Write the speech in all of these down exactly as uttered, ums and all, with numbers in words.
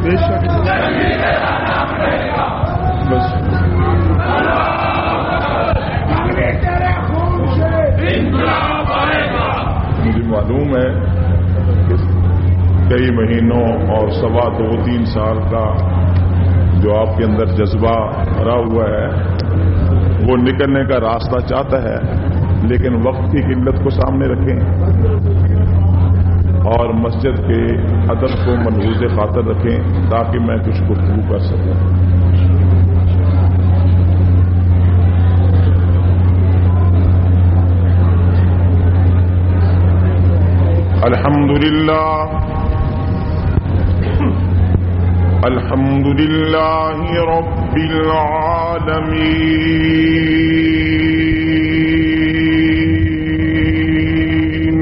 بے شک بس مجھے معلوم ہے کہ کئی مہینوں اور سوا دو تین سال کا جو آپ کے اندر جذبہ بھرا ہوا ہے وہ نکلنے کا راستہ چاہتا ہے، لیکن وقت کی قلت کو سامنے رکھیں اور مسجد کے ادب کو ملحوظ خاطر رکھیں تاکہ میں کچھ گفتگو کر سکوں۔ الحمدللہ الحمدللہ رب العالمین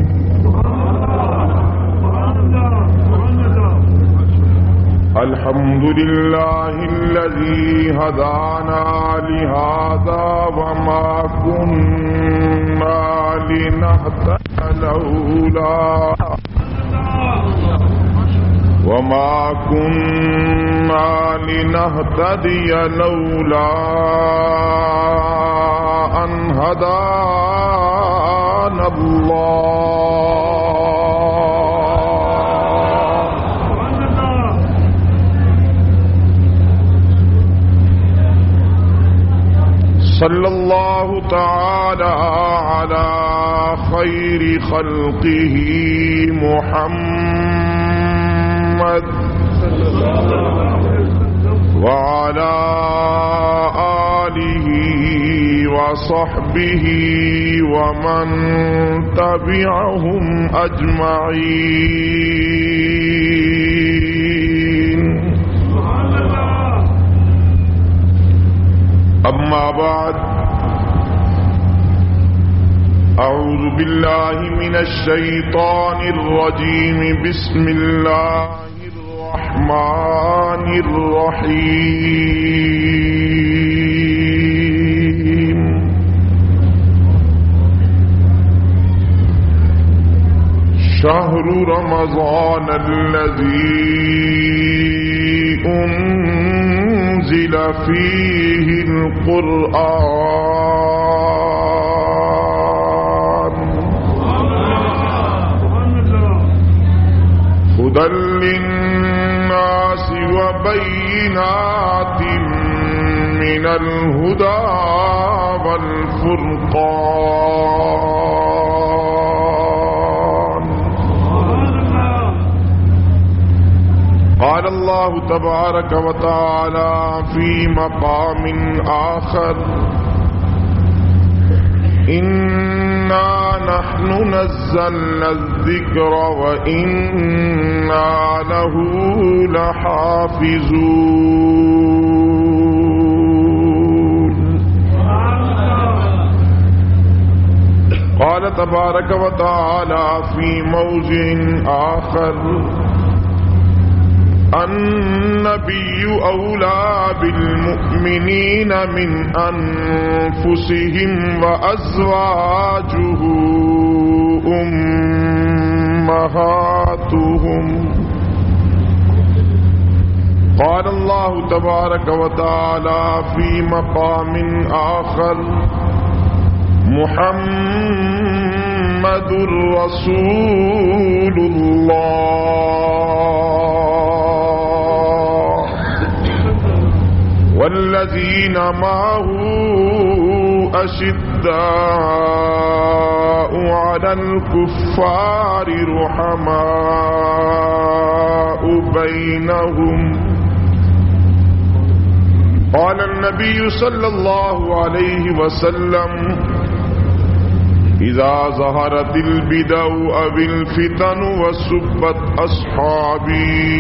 الحمدللہ الذی ہدانا لہذا وما كنا لنهتدی لولا وما كنا لنهتدي لولا أن هدانا الله صلى الله تعالى على خير خلقه محمد وعلى آله وصحبه ومن تبعهم أجمعين أما بعد أعوذ بالله من الشيطان الرجيم بسم الله الرحمن الرحيم شهر رمضان الذي أنزل فيه القرآن هدى للناس وبينات من الهدى والفرقان قال الله تبارك وتعالى في مقام آخر إنا نحن نزلنا الذكر وإنا له لحافظون قال تبارك وتعالى في موضع آخر النبي أولى بالمؤمنين من أنفسهم وأزواجه أمهاتهم قال الله تبارك وتعالى في مقام آخر محمد رسول الله والذين معه أشداء على الكفار رحماء بينهم قال النبي صلى الله عليه وسلم إذا ظهرت البدع أو الفتن وسبت أصحابي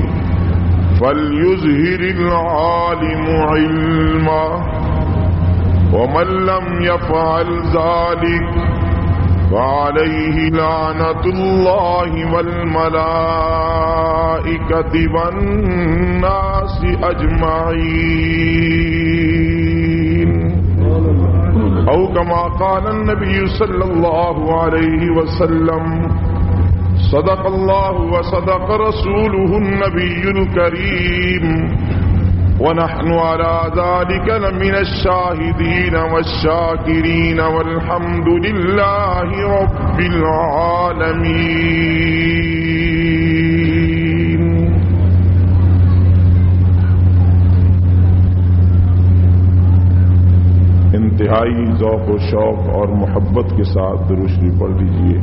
فليظهر العالم علما ومن لم يفعل ذلك فعليه لعنة الله والملائكة والناس أجمعين أو كما قال النبي صلى الله عليه وسلم صدق الله وصدق رسوله النبي الكريم ونحن على ذلك لمن الشاهدين والشاكرين والحمد لله رب العالمين. انتہائی ذوق و شوق اور محبت کے ساتھ درود شریف پڑھ لیجیے.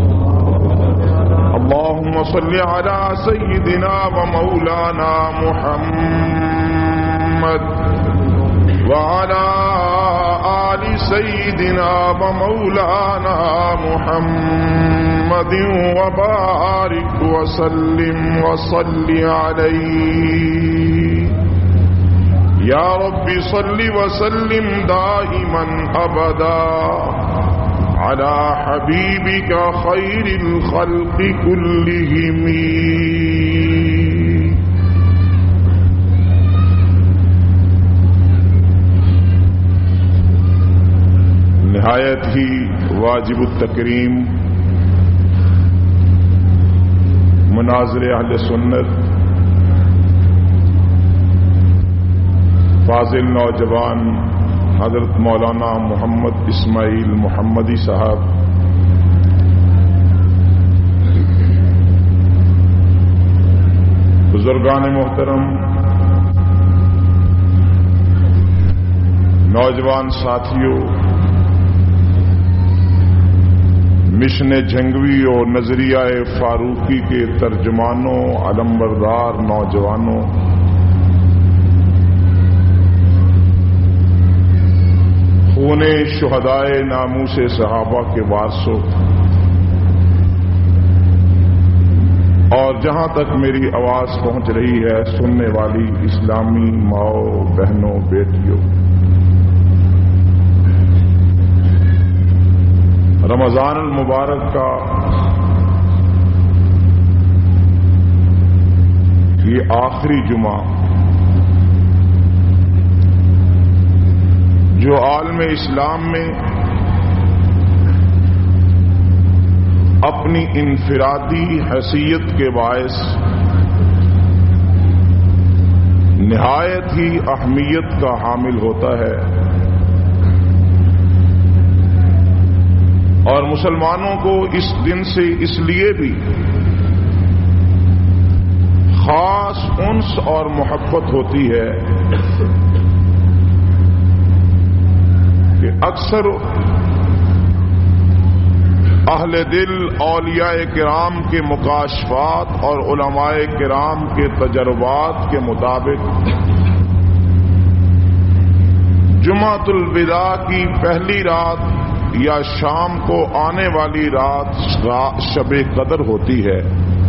اللهم صل على سيدنا ومولانا محمد وعلى آل سيدنا ومولانا محمد وبارك وسلم وصل عليه. يا رب صل وسلم دائما أبدا على حبيبك خير الخلق كلهم. نہایت ہی واجب التکریم مناظر اہل سنت فاضل نوجوان حضرت مولانا محمد اسماعیل محمدی صاحب، بزرگان محترم، نوجوان ساتھیوں، مشن جھنگوی اور نظریہ فاروقی کے ترجمانوں، علمبردار نوجوانوں، خون شہدائے ناموس صحابہ کے وارثوں، اور جہاں تک میری آواز پہنچ رہی ہے سننے والی اسلامی ماؤں، بہنوں، بیٹیوں، رمضان المبارک کا یہ آخری جمعہ جو عالم اسلام میں اپنی انفرادی حیثیت کے باعث نہایت ہی اہمیت کا حامل ہوتا ہے، اور مسلمانوں کو اس دن سے اس لیے بھی خاص انس اور محبت ہوتی ہے کہ اکثر اہل دل اولیاء کرام کے مکاشفات اور علماء کرام کے تجربات کے مطابق جمعۃ الوداع کی پہلی رات یا شام کو آنے والی رات شب قدر ہوتی ہے.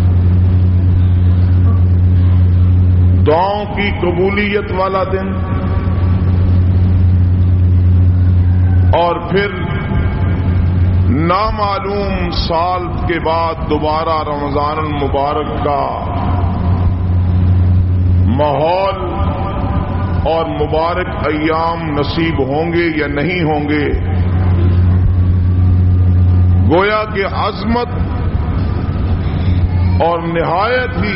دعاؤں کی قبولیت والا دن، اور پھر نامعلوم سال کے بعد دوبارہ رمضان المبارک کا ماحول اور مبارک ایام نصیب ہوں گے یا نہیں ہوں گے، گویا کہ عظمت اور نہایت ہی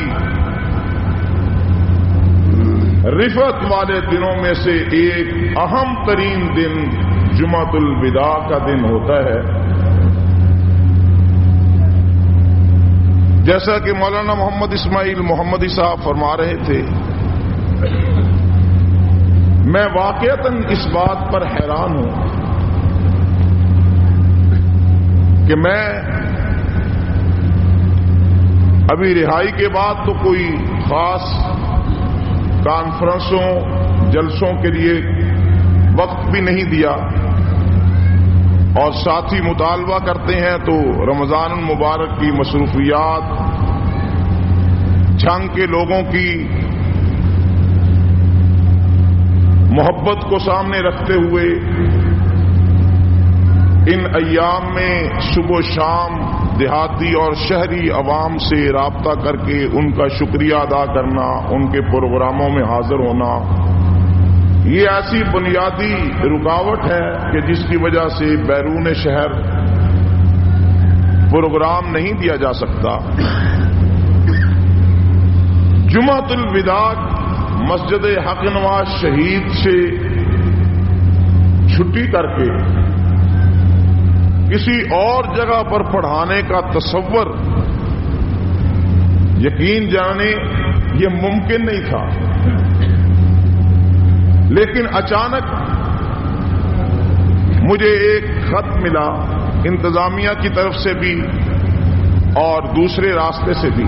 رفعت والے دنوں میں سے ایک اہم ترین دن جمعۃ الوداع کا دن ہوتا ہے. جیسا کہ مولانا محمد اسماعیل محمدی صاحب فرما رہے تھے، میں واقعتاً اس بات پر حیران ہوں کہ میں ابھی رہائی کے بعد تو کوئی خاص کانفرنسوں جلسوں کے لیے وقت بھی نہیں دیا، اور ساتھی مطالبہ کرتے ہیں تو رمضان المبارک کی مصروفیات، جھنگ کے لوگوں کی محبت کو سامنے رکھتے ہوئے ان ایام میں صبح و شام دیہاتی اور شہری عوام سے رابطہ کر کے ان کا شکریہ ادا کرنا، ان کے پروگراموں میں حاضر ہونا، یہ ایسی بنیادی رکاوٹ ہے کہ جس کی وجہ سے بیرون شہر پروگرام نہیں دیا جا سکتا. جمعۃ الوداع مسجد حق نواز شہید سے چھٹی کر کے کسی اور جگہ پر پڑھانے کا تصور یقین جانے یہ ممکن نہیں تھا. لیکن اچانک مجھے ایک خط ملا انتظامیہ کی طرف سے بھی اور دوسرے راستے سے بھی.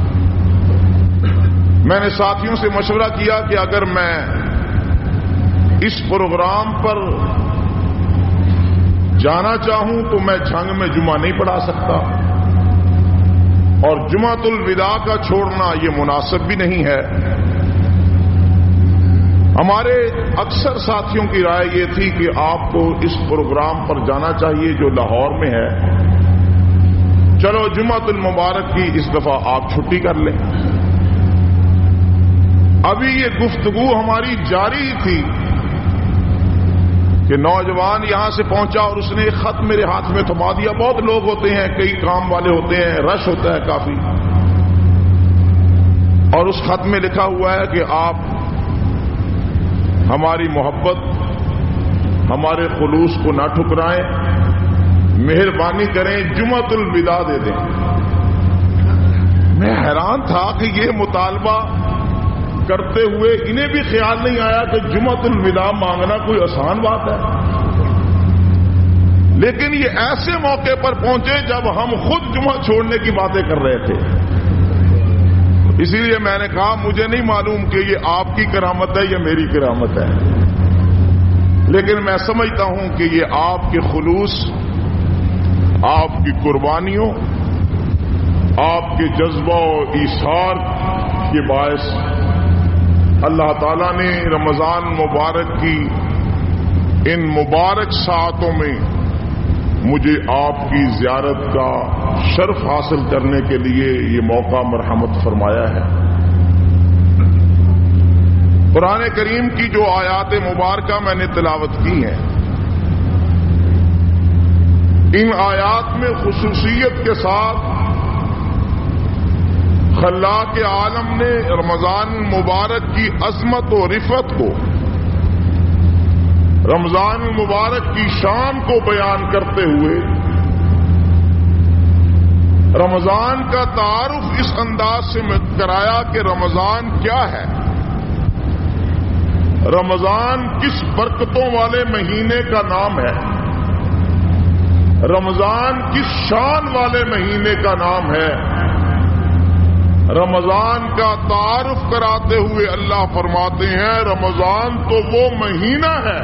میں نے ساتھیوں سے مشورہ کیا کہ اگر میں اس پروگرام پر جانا چاہوں تو میں جھنگ میں جمعہ نہیں پڑھا سکتا، اور جمعۃ الوداع کا چھوڑنا یہ مناسب بھی نہیں ہے. ہمارے اکثر ساتھیوں کی رائے یہ تھی کہ آپ کو اس پروگرام پر جانا چاہیے جو لاہور میں ہے. چلو جمعۃ المبارک کی اس دفعہ آپ چھٹی کر لیں. ابھی یہ گفتگو ہماری جاری تھی کہ نوجوان یہاں سے پہنچا اور اس نے ایک خط میرے ہاتھ میں تھما دیا. بہت لوگ ہوتے ہیں، کئی کام والے ہوتے ہیں، رش ہوتا ہے کافی، اور اس خط میں لکھا ہوا ہے کہ آپ ہماری محبت، ہمارے خلوص کو نہ ٹھکرائیں، مہربانی کریں جمعۃ الوداع دے دیں. میں حیران تھا کہ یہ مطالبہ کرتے ہوئے انہیں بھی خیال نہیں آیا کہ جمعۃ الوداع مانگنا کوئی آسان بات ہے. لیکن یہ ایسے موقع پر پہنچے جب ہم خود جمعہ چھوڑنے کی باتیں کر رہے تھے. اسی لیے میں نے کہا مجھے نہیں معلوم کہ یہ آپ کی کرامت ہے یا میری کرامت ہے، لیکن میں سمجھتا ہوں کہ یہ آپ کے خلوص، آپ کی قربانیوں، آپ کے جذبہ و ایثار کے باعث اللہ تعالیٰ نے رمضان مبارک کی ان مبارک ساعتوں میں مجھے آپ کی زیارت کا شرف حاصل کرنے کے لیے یہ موقع مرحمت فرمایا ہے. قرآن کریم کی جو آیات مبارکہ میں نے تلاوت کی ہیں، ان آیات میں خصوصیت کے ساتھ خلاق عالم نے رمضان مبارک کی عظمت و رفعت کو، رمضان مبارک کی شان کو بیان کرتے ہوئے رمضان کا تعارف اس انداز سے کرایا کہ رمضان کیا ہے، رمضان کس برکتوں والے مہینے کا نام ہے، رمضان کس شان والے مہینے کا نام ہے. رمضان کا تعارف کراتے ہوئے اللہ فرماتے ہیں رمضان تو وہ مہینہ ہے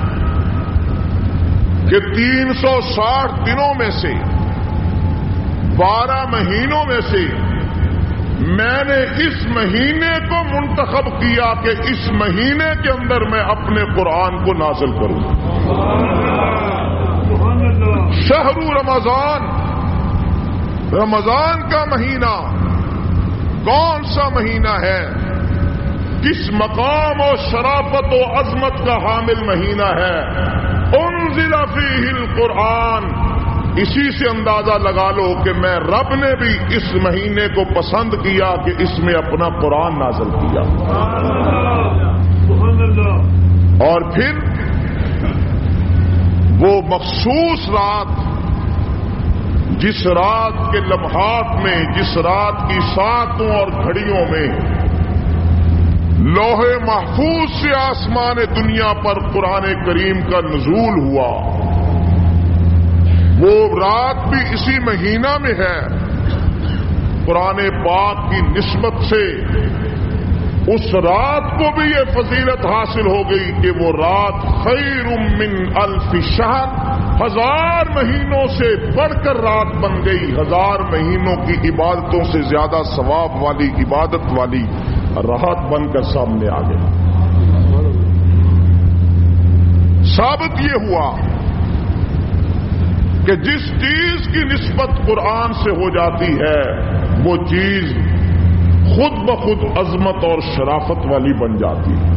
کہ تین سو ساٹھ دنوں میں سے بارہ مہینوں میں سے میں نے اس مہینے کو منتخب کیا کہ اس مہینے کے اندر میں اپنے قرآن کو نازل کروں. شہر رمضان، رمضان کا مہینہ کون سا مہینہ ہے، کس مقام و شرافت و عظمت کا حامل مہینہ ہے. انزل فیہ القرآن، اسی سے اندازہ لگا لو کہ میں رب نے بھی اس مہینے کو پسند کیا کہ اس میں اپنا قرآن نازل کیا. اور پھر وہ مخصوص رات، جس رات کے لمحات میں، جس رات کی ساعتوں اور گھڑیوں میں لوح محفوظ سے آسمان دنیا پر قرآن کریم کا نزول ہوا، وہ رات بھی اسی مہینہ میں ہے. قرآن پاک کی نسبت سے اس رات کو بھی یہ فضیلت حاصل ہو گئی کہ وہ رات خیر من الف شہر، ہزار مہینوں سے بڑھ کر رات بن گئی، ہزار مہینوں کی عبادتوں سے زیادہ ثواب والی، عبادت والی رات بن کر سامنے آ گئی. ثابت یہ ہوا کہ جس چیز کی نسبت قرآن سے ہو جاتی ہے وہ چیز خود بخود عظمت اور شرافت والی بن جاتی ہے.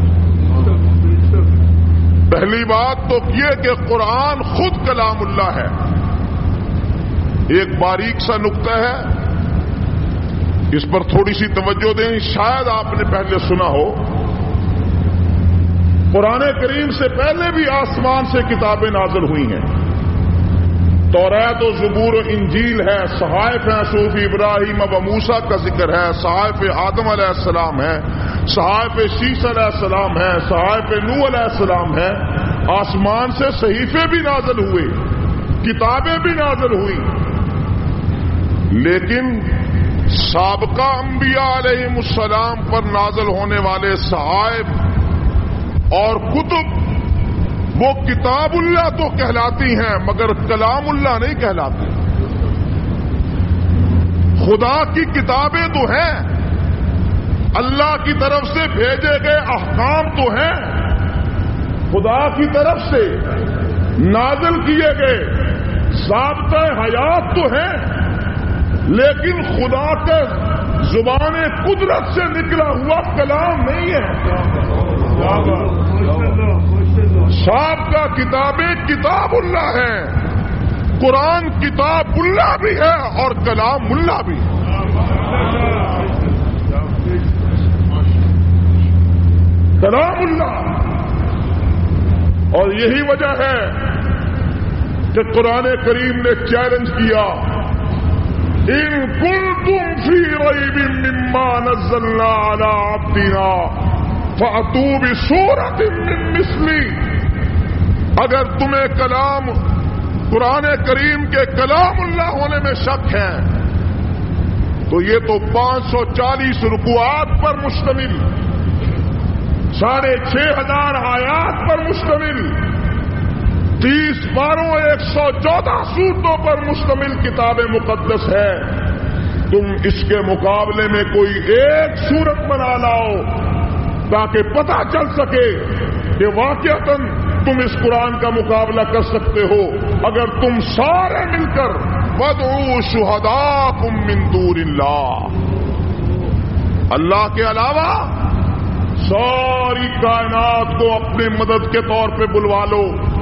پہلی بات تو یہ کہ قرآن خود کلام اللہ ہے، ایک باریک سا نقطہ ہے، اس پر تھوڑی سی توجہ دیں، شاید آپ نے پہلے سنا ہو، قرآن کریم سے پہلے بھی آسمان سے کتابیں نازل ہوئی ہیں۔ توریت و زبور و انجیل ہے، صحائف ہیں، صحف ابراہیم و موسیٰ کا ذکر ہے، صحائف آدم علیہ السلام ہے، صحائف شیس علیہ السلام ہے، صحائف نوح علیہ السلام ہے۔ آسمان سے صحیفے بھی نازل ہوئے، کتابیں بھی نازل ہوئی، لیکن سابقہ انبیاء علیہم السلام پر نازل ہونے والے صحائف اور کتب وہ کتاب اللہ تو کہلاتی ہیں مگر کلام اللہ نہیں کہلاتی۔ خدا کی کتابیں تو ہیں، اللہ کی طرف سے بھیجے گئے احکام تو ہیں، خدا کی طرف سے نازل کیے گئے ضابطۂ حیات تو ہیں، لیکن خدا کا زبان قدرت سے نکلا ہوا کلام نہیں ہے۔ صاحب کا کتابیں کتاب اللہ ہے، قرآن کتاب اللہ بھی ہے اور کلام اللہ بھی ہے۔ کلام اللہ، اور یہی وجہ ہے کہ قرآن کریم نے چیلنج کیا، ان کنتم فی ریب مما نزلنا علی عبدنا فأتوا بسورۃ من مثلہ، اگر تمہیں کلام قرآن کریم کے کلام اللہ ہونے میں شک ہے تو یہ تو پانچ سو چالیس رکوعات پر مشتمل، ساڑھے چھ ہزار آیات پر مشتمل، تیس باروں ایک سو چودہ سورتوں پر مشتمل کتاب مقدس ہے۔ تم اس کے مقابلے میں کوئی ایک سورت بنا لاؤ تاکہ پتہ چل سکے کہ واقعتاً تم اس قرآن کا مقابلہ کر سکتے ہو۔ اگر تم سارے مل کر وَادْعُوا شُهَدَاءَكُم مِّن دُونِ اللَّهِ، اللہ کے علاوہ ساری کائنات کو اپنے مدد کے طور پہ بلوا لو،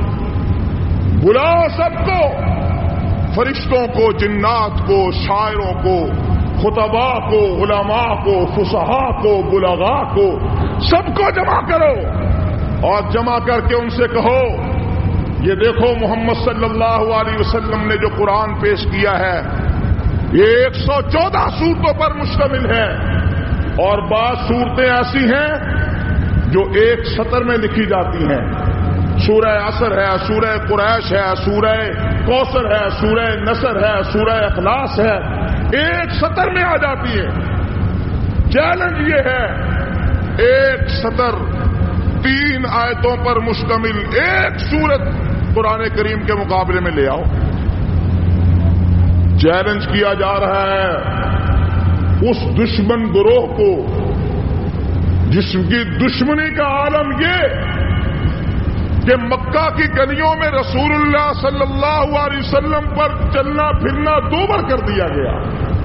بلاؤ سب کو، فرشتوں کو، جنات کو، شاعروں کو، خطباء کو، علماء کو، فصحاء کو، بلغاء کو، سب کو جمع کرو اور جمع کر کے ان سے کہو یہ دیکھو محمد صلی اللہ علیہ وسلم نے جو قرآن پیش کیا ہے یہ ایک سو چودہ صورتوں پر مشتمل ہے، اور بعض صورتیں ایسی ہیں جو ایک سطر میں لکھی جاتی ہیں، سورہ عصر ہے، سورہ قریش ہے، سورہ کوثر ہے، سورہ نصر ہے، سورہ اخلاص ہے، ایک سطر میں آ جاتی ہے۔ چیلنج یہ ہے ایک سطر تین آیتوں پر مشتمل ایک سورت قرآن کریم کے مقابلے میں لے آؤ۔ چیلنج کیا جا رہا ہے اس دشمن گروہ کو جس کی دشمنی کا عالم یہ کہ مکہ کی گلیوں میں رسول اللہ صلی اللہ علیہ وسلم پر چلنا پھرنا دوبر کر دیا گیا،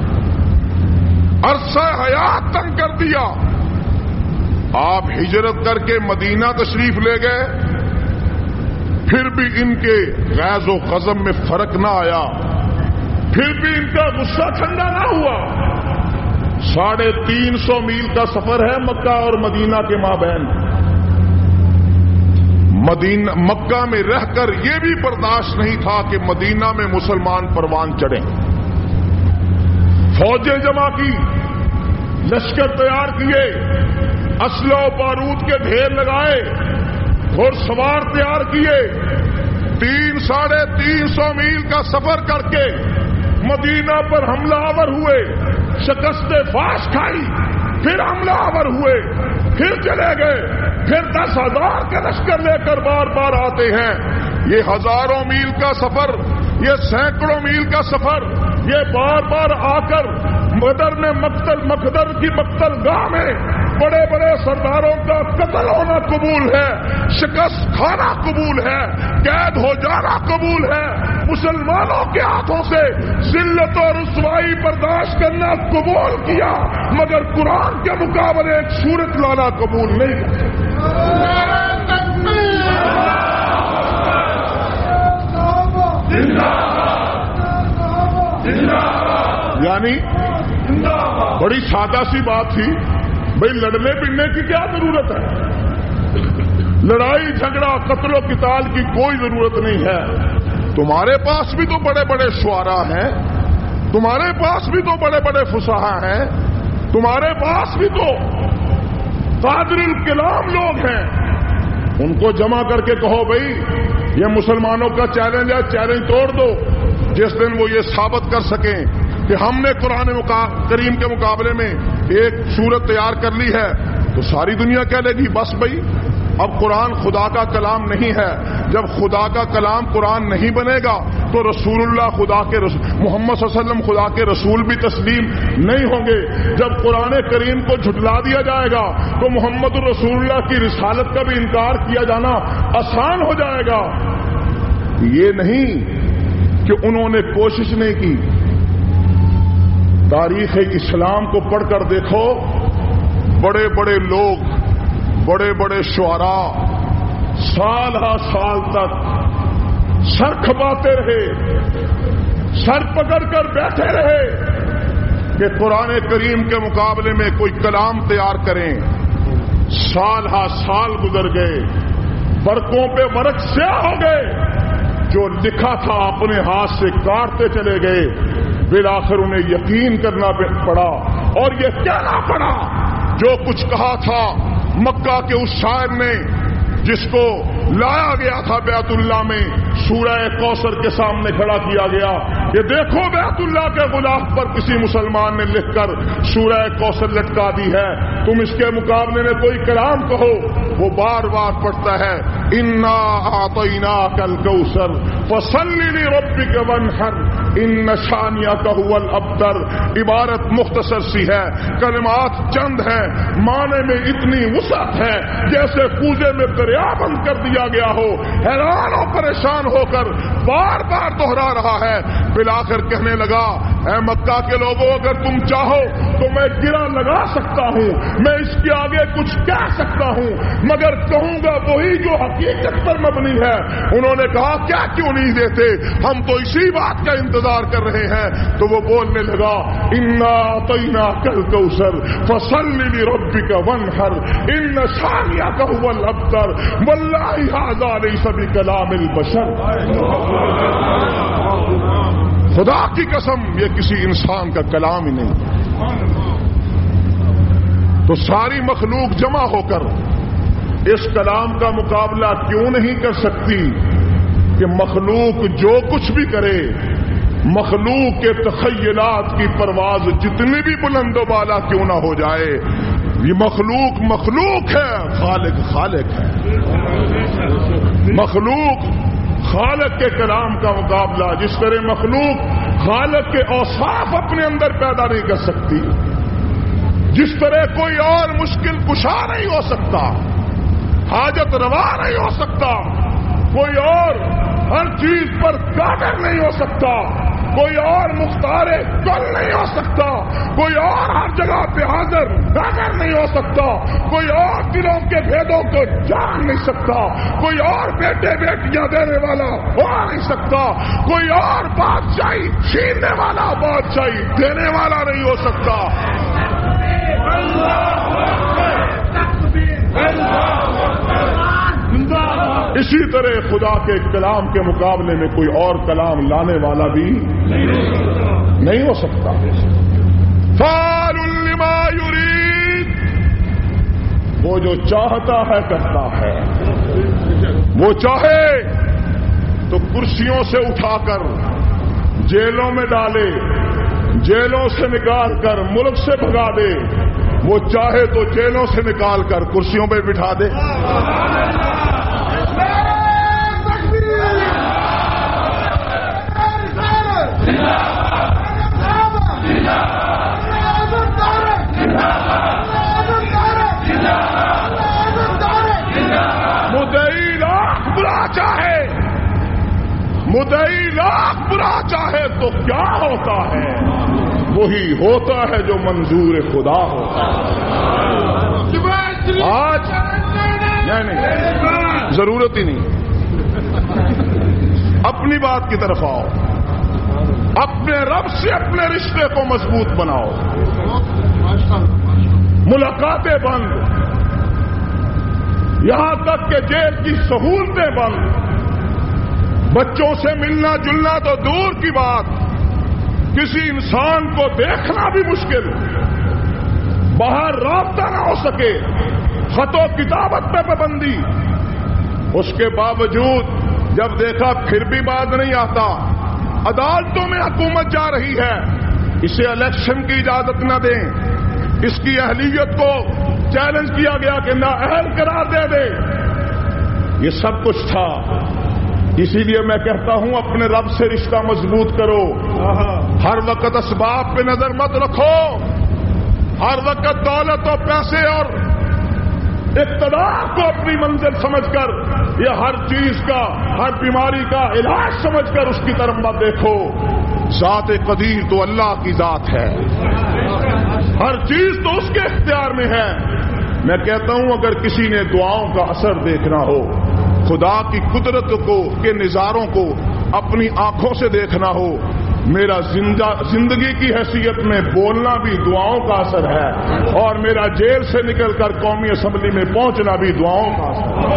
عرصہ حیات تنگ کر دیا۔ آپ ہجرت کر کے مدینہ تشریف لے گئے، پھر بھی ان کے غیظ و غضب میں فرق نہ آیا، پھر بھی ان کا غصہ ٹھنڈا نہ ہوا۔ ساڑھے تین سو میل کا سفر ہے مکہ اور مدینہ کے مابین۔ مدینہ مکہ میں رہ کر یہ بھی برداشت نہیں تھا کہ مدینہ میں مسلمان پروان چڑھیں۔ فوجیں جمع کی، لشکر تیار کیے، اسلحہ و بارود کے ڈھیر لگائے، گھڑ سوار تیار کیے، تین ساڑھے تین سو میل کا سفر کر کے مدینہ پر حملہ آور ہوئے، شکست فاش کھائی، پھر حملہ آور ہوئے، پھر چلے گئے، پھر دس ہزار کے لشکر لے کر بار بار آتے ہیں۔ یہ ہزاروں میل کا سفر، یہ سینکڑوں میل کا سفر، یہ بار بار آ کر بدر میں مقتل مقدر کی مقتل گاہ میں بڑے بڑے سرداروں کا قتل ہونا قبول ہے، شکست کھانا قبول ہے، قید ہو جانا قبول ہے، مسلمانوں کے ہاتھوں سے ذلت اور رسوائی برداشت کرنا قبول کیا، مگر قرآن کے مقابلے ایک صورت لانا قبول نہیں کیا۔ یعنی بڑی سادہ سی بات تھی بھئی لڑنے پڑنے کی کیا ضرورت ہے؟ لڑائی جھگڑا قتل و قتال کی کوئی ضرورت نہیں ہے۔ تمہارے پاس بھی تو بڑے بڑے شعراء ہیں، تمہارے پاس بھی تو بڑے بڑے فصحاء ہیں، تمہارے پاس بھی تو قادر الکلام لوگ ہیں، ان کو جمع کر کے کہو بھئی یہ مسلمانوں کا چیلنج ہے، چیلنج توڑ دو۔ جس دن وہ یہ ثابت کر سکیں کہ ہم نے قرآن کریم کے مقابلے میں ایک صورت تیار کر لی ہے تو ساری دنیا کہہ لے گی بس بھائی اب قرآن خدا کا کلام نہیں ہے۔ جب خدا کا کلام قرآن نہیں بنے گا تو رسول اللہ خدا کے رسول محمد صلی اللہ علیہ وسلم خدا کے رسول بھی تسلیم نہیں ہوں گے۔ جب قرآن کریم کو جھٹلا دیا جائے گا تو محمد رسول اللہ کی رسالت کا بھی انکار کیا جانا آسان ہو جائے گا۔ یہ نہیں کہ انہوں نے کوشش نہیں کی۔ تاریخ اسلام کو پڑھ کر دیکھو، بڑے بڑے لوگ، بڑے بڑے شعراء سال ہا سال تک سر کھپاتے رہے، سر پکڑ کر بیٹھے رہے کہ قرآن کریم کے مقابلے میں کوئی کلام تیار کریں۔ سال ہا سال گزر گئے، برقوں پہ ورق سیاہ ہو گئے، جو لکھا تھا اپنے ہاتھ سے کاٹتے چلے گئے، بالآخر انہیں یقین کرنا پڑا اور یہ کہنا پڑا جو کچھ کہا تھا مکہ کے اس شاعر نے جس کو لایا گیا تھا بیت اللہ میں، سورہ کوثر کے سامنے کھڑا کیا گیا کہ دیکھو بیت اللہ کے غلاف پر کسی مسلمان نے لکھ کر سورہ کوثر لٹکا دی ہے، تم اس کے مقابلے میں کوئی کلام کہو۔ وہ بار بار پڑھتا ہے انا اعطیناک الکوثر فصلی لربک وانحر ان شانئک هو الابتر۔ عبارت مختصر سی ہے، کلمات چند ہیں، معنی میں اتنی وسعت ہے جیسے کوزے میں دریا بند کر دیا گیا ہو۔ حیران و پریشان ہو کر بار بار دوہرا رہا ہے، بالآخر کہنے لگا اے مکہ کے لوگوں اگر تم چاہو تو میں گرا لگا سکتا ہوں، میں اس کے آگے کچھ کہہ سکتا ہوں، مگر کہوں گا وہی جو حقیقت پر مبنی ہے۔ انہوں نے کہا کیا کیوں نہیں دیتے، ہم تو اسی بات کا انتظار کر رہے ہیں۔ تو وہ بولنے لگا انا اعطیناک الکوثر فصلی لربک وانحر ان شانئک هو الابتر واللہ ھذا لیس بکلام البشر۔ خدا کی قسم یہ کسی انسان کا کلام ہی نہیں۔ تو ساری مخلوق جمع ہو کر اس کلام کا مقابلہ کیوں نہیں کر سکتی کہ مخلوق جو کچھ بھی کرے، مخلوق کے تخیلات کی پرواز جتنی بھی بلند و بالا کیوں نہ ہو جائے، یہ مخلوق مخلوق ہے، خالق خالق ہے۔ مخلوق خالق کے کلام کا مقابلہ جس طرح مخلوق خالق کے اوصاف اپنے اندر پیدا نہیں کر سکتی، جس طرح کوئی اور مشکل کشا نہیں ہو سکتا، حاجت روا نہیں ہو سکتا، کوئی اور ہر چیز پر قادر نہیں ہو سکتا، کوئی اور مختار کل نہیں ہو سکتا، کوئی اور ہر جگہ پہ حاضر ناظر نہیں ہو سکتا، کوئی اور دلوں کے بھیدوں کو جان نہیں سکتا، کوئی اور بیٹے بیٹیاں دینے والا ہو نہیں سکتا، کوئی اور بادشاہی چھیننے والا بادشاہی دینے والا نہیں ہو سکتا۔ اسی طرح خدا کے کلام کے مقابلے میں کوئی اور کلام لانے والا بھی نہیں ہو سکتا۔ فعال لما یرید، وہ جو چاہتا ہے کرتا ہے، وہ چاہے تو کرسیوں سے اٹھا کر جیلوں میں ڈالے، جیلوں سے نکال کر ملک سے بھگا دے، وہ چاہے تو جیلوں سے نکال کر کرسیوں پہ بٹھا دے۔ مدعی لاکھ برا چاہے، مدعی لاکھ برا چاہے تو کیا ہوتا ہے، وہی ہوتا ہے جو منظور خدا ہوتا ہے۔ آج نہیں نہیں ضرورت ہی نہیں، اپنی بات کی طرف آؤ۔ اپنے رب سے اپنے رشتے کو مضبوط بناؤ. ملاقاتیں بند، یہاں تک کہ جیل کی سہولتیں بند. بچوں سے ملنا جلنا تو دور کی بات، کسی انسان کو دیکھنا بھی مشکل، باہر رابطہ نہ ہو سکے، خط و کتابت پہ پابندی. اس کے باوجود جب دیکھا پھر بھی بات نہیں آتا، عدالتوں میں حکومت جا رہی ہے، اسے الیکشن کی اجازت نہ دیں، اس کی اہلیت کو چیلنج کیا گیا کہ نہ اہل قرار دے دے. یہ سب کچھ تھا. اسی لیے میں کہتا ہوں اپنے رب سے رشتہ مضبوط کرو. ہر وقت اسباب پہ نظر مت رکھو، ہر وقت دولت و پیسے اور اقتدار کو اپنی منزل سمجھ کر یا ہر چیز کا، ہر بیماری کا علاج سمجھ کر اس کی طرف مت دیکھو. ذات قدیر تو اللہ کی ذات ہے، ہر چیز تو اس کے اختیار میں ہے. میں کہتا ہوں اگر کسی نے دعاؤں کا اثر دیکھنا ہو، خدا کی قدرت کو کے نظاروں کو اپنی آنکھوں سے دیکھنا ہو، میرا زندگی کی حیثیت میں بولنا بھی دعاؤں کا اثر ہے، اور میرا جیل سے نکل کر قومی اسمبلی میں پہنچنا بھی دعاؤں کا اثر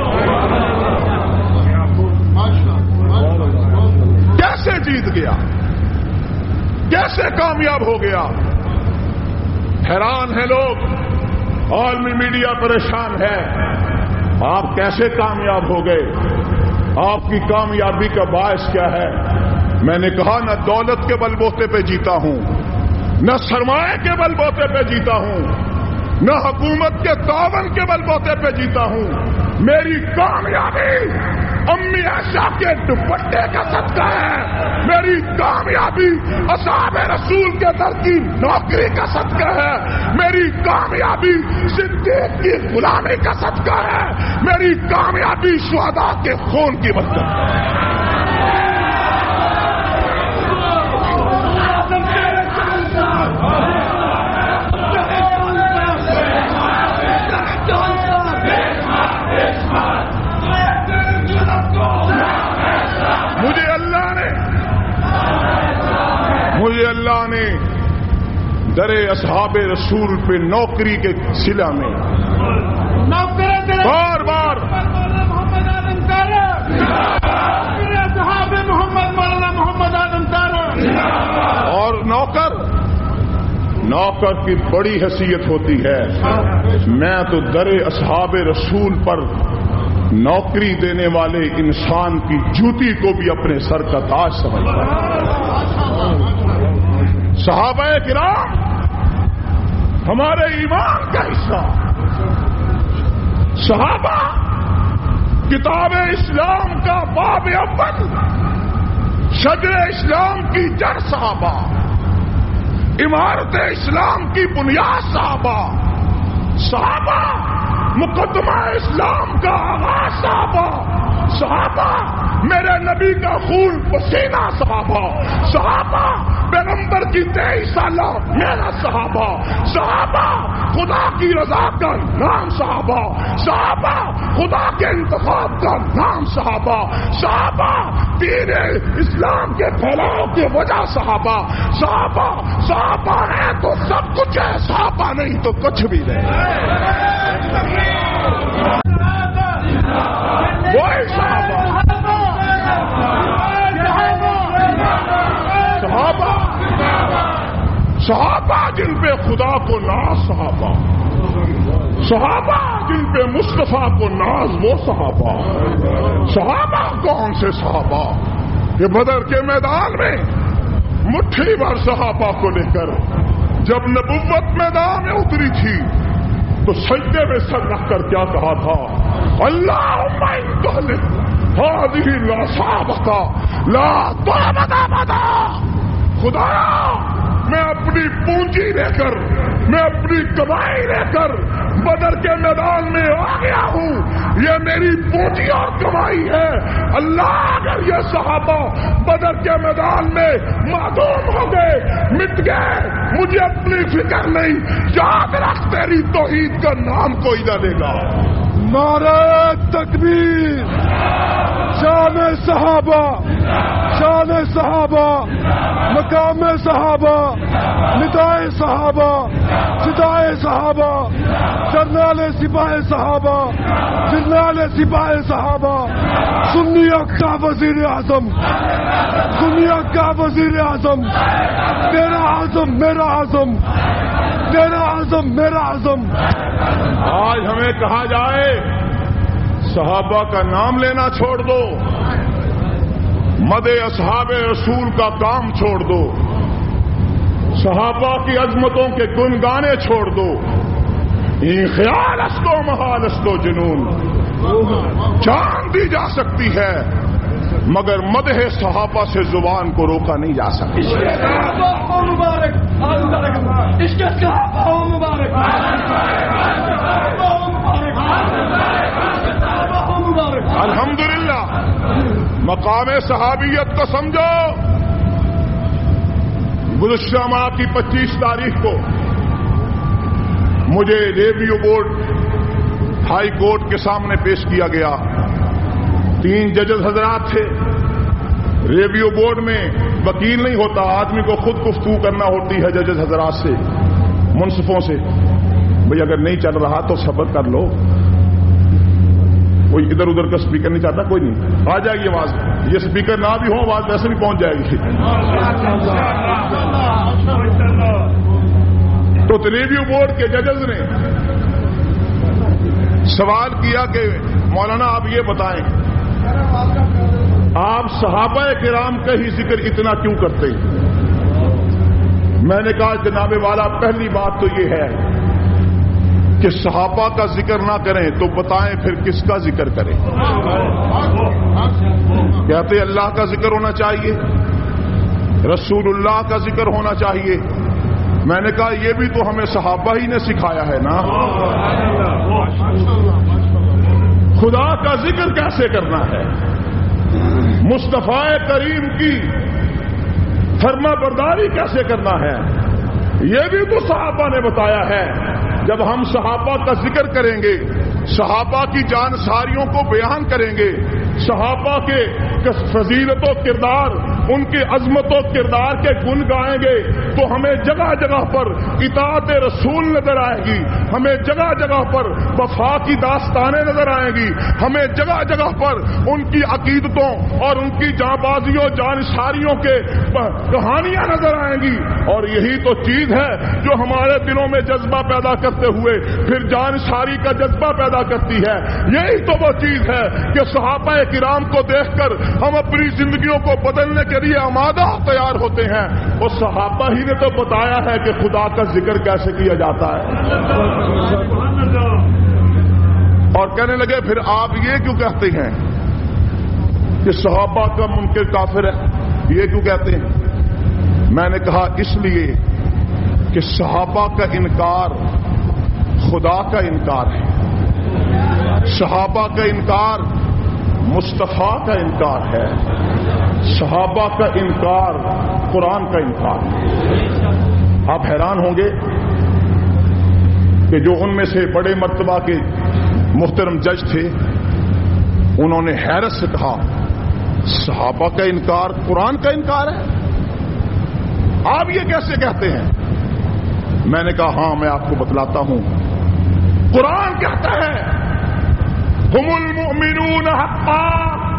ہے. کیسے جیت گیا، کیسے کامیاب ہو گیا؟ حیران ہیں لوگ، عالمی میڈیا پریشان ہے. آپ کیسے کامیاب ہو گئے؟ آپ کی کامیابی کا باعث کیا ہے؟ میں نے کہا نہ دولت کے بل بوتے پہ جیتا ہوں، نہ سرمایہ کے بل بوتے پہ جیتا ہوں، نہ حکومت کے تعاون کے بل بوتے پہ جیتا ہوں. میری کامیابی امی عائشہ کے دوپٹے کا صدقہ ہے، میری کامیابی اصحاب رسول کے در کی نوکری کا صدقہ ہے، میری کامیابی صدیق کی غلامی کا صدقہ ہے، میری کامیابی شہداء کے خون کی برکت ہے. مجھے اللہ نے مجھے اللہ نے در اصحاب رسول پہ نوکری کے صلہ میں بار بار اور نوکر نوکر کی بڑی حیثیت ہوتی ہے. میں تو در اصحاب رسول پر نوکری دینے والے انسان کی جوتی کو بھی اپنے سر کا تاج سمجھتا ہوں. صحابہ کرام ہمارے ایمان کا حصہ، صحابہ کتاب اسلام کا باب اول، شجر اسلام کی جڑ صحابہ، عمارت اسلام کی بنیاد صحابہ، صحابہ مقدمہ اسلام کا آغاز صحابہ، صحابہ میرے نبی کا خون پسینہ صحابہ، صحابہ پیغمبر کی تیئیس سالہ میرا صحابہ، صحابہ خدا کی رضا کا نام صحابہ، صحابہ خدا کے انتخاب کا نام صحابہ، صحابہ دین اسلام کے پھیلاؤ کی وجہ صحابہ، صحابہ صحابہ ہے تو سب کچھ ہے، صحابہ نہیں تو کچھ بھی نہیں. وہی صحابہ صحابہ صحابہ جن پہ خدا کو ناز، صحابہ صحابہ جن پہ مصطفیٰ کو ناز، وہ صحابہ. صحابہ کون سے صحابہ؟ یہ بدر کے میدان میں مٹھی بھر صحابہ کو لے کر جب نبوت میدان میں اتری تھی تو سجدے میں سر رکھ کر کیا کہا تھا؟ اللہم انتہلک ہذہ الاصحابہ لا تعبد ابدا. خدایا میں اپنی پونجی لے کر، میں اپنی کمائی لے کر بدر کے میدان میں آ گیا ہوں، یہ میری پونجی اور کمائی ہے. اللہ اگر یہ صحابہ بدر کے میدان میں معدوم ہو گئے، مٹ گئے، مجھے اپنی فکر نہیں. یاد رکھ تیری توحید کا نام کوئی نہ دے گا. نعرہ تکبیر، شان صحابہ، شان صحابہ، مقام صحابہ، ندائے صحابہ، صدائے صحابہ، جرنال سپاہ صحابہ، جرنال سپاہ صحابہ، سنیوں کا وزیر اعظم، سنیوں کا وزیر اعظم، تیرا اعظم میرا اعظم، تیرا اعظم میرا اعظم۔ آج ہمیں کہا جائے صحابہ کا نام لینا چھوڑ دو، مد اصحاب رسول کا کام چھوڑ دو، صحابہ کی عظمتوں کے گن گانے چھوڑ دو، یہ خیال استو محال استو جنون، جان دی جا سکتی ہے مگر مدح صحابہ سے زبان کو روکا نہیں جا سکتا۔ الحمدللہ مقام صحابیت کو سمجھو۔ گزشتہ ماہ کی پچیس تاریخ کو مجھے ریویو بورڈ ہائی کورٹ کے سامنے پیش کیا گیا۔ تین ججز حضرات تھے۔ ریویو بورڈ میں وکیل نہیں ہوتا، آدمی کو خود گفتگو کرنا ہوتی ہے ججز حضرات سے، منصفوں سے۔ بھئی اگر نہیں چل رہا تو صبر کر لو، کوئی ادھر ادھر کا سپیکر نہیں چاہتا، کوئی نہیں، آ جائے گی آواز، یہ سپیکر نہ بھی ہو آواز ویسے بھی پہنچ جائے گی۔ تو ریویو بورڈ کے ججز نے سوال کیا کہ مولانا آپ یہ بتائیں، آپ صحابہ کرام کا ہی ذکر اتنا کیوں کرتے ہیں؟ میں نے کہا جناب والا پہلی بات تو یہ ہے کہ صحابہ کا ذکر نہ کریں تو بتائیں پھر کس کا ذکر کریں؟ کہتے اللہ کا ذکر ہونا چاہیے، رسول اللہ کا ذکر ہونا چاہیے۔ میں نے کہا یہ بھی تو ہمیں صحابہ ہی نے سکھایا ہے نا، خدا کا ذکر کیسے کرنا ہے، مصطفیٰ کریم کی فرما برداری کیسے کرنا ہے، یہ بھی تو صحابہ نے بتایا ہے۔ جب ہم صحابہ کا ذکر کریں گے، صحابہ کی جان ساریوں کو بیان کریں گے، صحابہ کے فضیلت و کردار، ان کے عظمت و کردار کے گن گائیں گے تو ہمیں جگہ جگہ پر اطاعت رسول نظر آئے گی، ہمیں جگہ جگہ پر وفا کی داستانیں نظر آئیں گی، ہمیں جگہ جگہ پر ان کی عقیدتوں اور ان کی جاں بازیوں جانساریوں کے کہانیاں نظر آئیں گی۔ اور یہی تو چیز ہے جو ہمارے دلوں میں جذبہ پیدا کرتے ہوئے پھر جانساری کا جذبہ پیدا کرتی ہے۔ یہی تو وہ چیز ہے کہ صحابہ کرام کو دیکھ کر ہم اپنی زندگیوں کو بدلنے کے لیے آمادہ تیار ہوتے ہیں۔ وہ صحابہ ہی نے تو بتایا ہے کہ خدا کا ذکر کیسے کیا جاتا ہے۔ اور کہنے لگے پھر آپ یہ کیوں کہتے ہیں کہ صحابہ کا منکر کافر ہے، یہ کیوں کہتے ہیں؟ میں نے کہا اس لیے کہ صحابہ کا انکار خدا کا انکار ہے، صحابہ کا انکار مصطفیٰ کا انکار ہے، صحابہ کا انکار قرآن کا انکار ہے۔ آپ حیران ہوں گے کہ جو ان میں سے بڑے مرتبہ کے محترم جج تھے انہوں نے حیرت سے کہا صحابہ کا انکار قرآن کا انکار ہے، آپ یہ کیسے کہتے ہیں؟ میں نے کہا ہاں میں آپ کو بتلاتا ہوں۔ قرآن کہتا ہے ہم المؤمنون حقا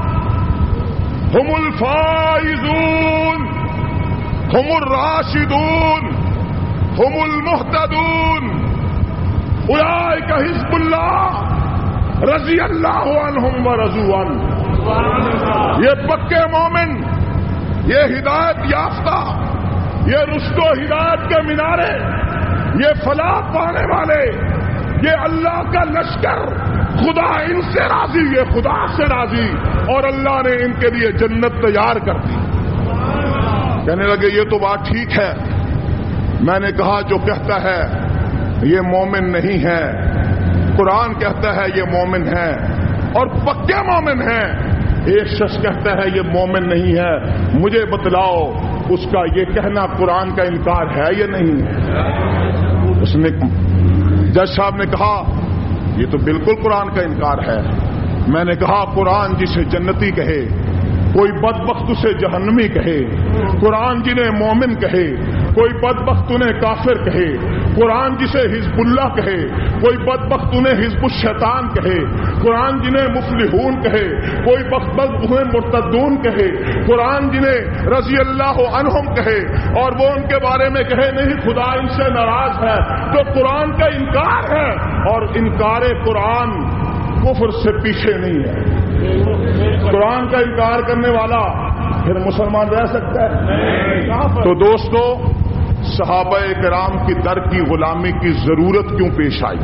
ہم الفائزون ہم الراشدون ہم المہتدون اولئک حزب اللہ رضی اللہ عنہم ورضوا عنہ۔ یہ پکے مومن، یہ ہدایت یافتہ، یہ رشد و ہدایت کے مینارے، یہ فلاح پانے والے، یہ اللہ کا لشکر، خدا ان سے راضی، یہ خدا سے راضی، اور اللہ نے ان کے لیے جنت تیار کر دی۔ کہنے لگے یہ تو بات ٹھیک ہے۔ میں نے کہا جو کہتا ہے یہ مومن نہیں ہے، قرآن کہتا ہے یہ مومن ہے اور پکے مومن ہیں، ایک شخص کہتا ہے یہ مومن نہیں ہے، مجھے بتلاؤ اس کا یہ کہنا قرآن کا انکار ہے یا نہیں ہے؟ اس نے جج صاحب نے کہا یہ تو بالکل قرآن کا انکار ہے۔ میں نے کہا قرآن جسے جنتی کہے کوئی بدبخت اسے جہنمی کہے، قرآن جنہیں مومن کہے کوئی بدبخت انہیں کافر کہے، قرآن جسے حزب اللہ کہے کوئی بدبخت انہیں حزب الشیطان کہے، قرآن جنہیں مفلحون کہے کوئی بدبخت انہیں مرتدون کہے، قرآن جنہیں رضی اللہ عنہم کہے اور وہ ان کے بارے میں کہے نہیں خدا ان سے ناراض ہے، تو قرآن کا انکار ہے، اور انکار قرآن کفر سے پیچھے نہیں ہے۔ قرآن کا انکار کرنے والا پھر مسلمان رہ سکتا ہے؟ تو دوستو، صحابہ کرام کی در کی غلامی کی ضرورت کیوں پیش آئی؟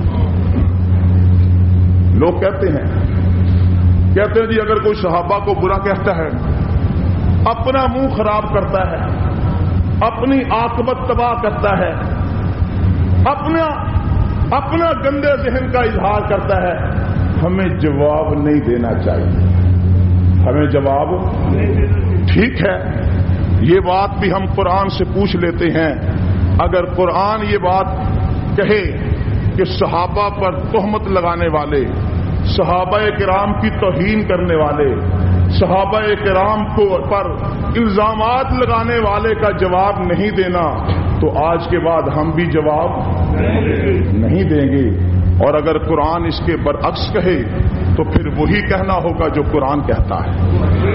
لوگ کہتے ہیں کہتے ہیں جی اگر کوئی صحابہ کو برا کہتا ہے، اپنا منہ خراب کرتا ہے، اپنی عاقبت تباہ کرتا ہے، اپنا اپنا گندے ذہن کا اظہار کرتا ہے، ہمیں جواب نہیں دینا چاہیے، ہمیں جواب ٹھیک ہے یہ بات بھی ہم قرآن سے پوچھ لیتے ہیں۔ اگر قرآن یہ بات کہے کہ صحابہ پر تہمت لگانے والے، صحابہ کرام کی توہین کرنے والے، صحابہ کرام کو پر الزامات لگانے والے کا جواب نہیں دینا، تو آج کے بعد ہم بھی جواب نہیں دیں گے، اور اگر قرآن اس کے برعکس کہے تو پھر وہی کہنا ہوگا جو قرآن کہتا ہے۔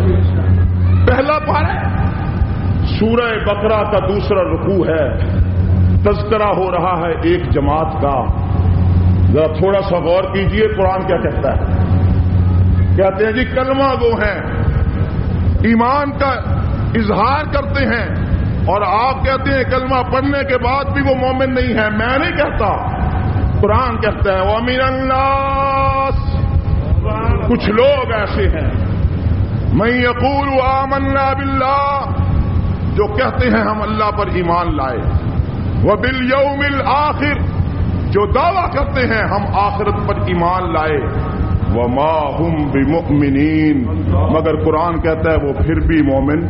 پہلا پارہ سورہ بقرہ کا دوسرا رکوع ہے، تذکرہ ہو رہا ہے ایک جماعت کا۔ ذرا تھوڑا سا غور کیجئے قرآن کیا کہتا ہے۔ کہتے ہیں جی کلمہ گو ہیں، ایمان کا اظہار کرتے ہیں، اور آپ کہتے ہیں کلمہ پڑھنے کے بعد بھی وہ مومن نہیں ہے۔ میں نہیں کہتا، قرآن کہتا ہے وَمِنَ النَّاسِ، کچھ لوگ ایسے ہیں مَن يَقُولُ آمَنَّا بِاللَّهِ، جو کہتے ہیں ہم اللہ پر ایمان لائے، وَبِالْيَوْمِ الْآخِرِ، جو دعویٰ کرتے ہیں ہم آخرت پر ایمان لائے، وَمَا هُمْ بِمُؤْمِنِينَ، مگر قرآن کہتا ہے وہ پھر بھی مومن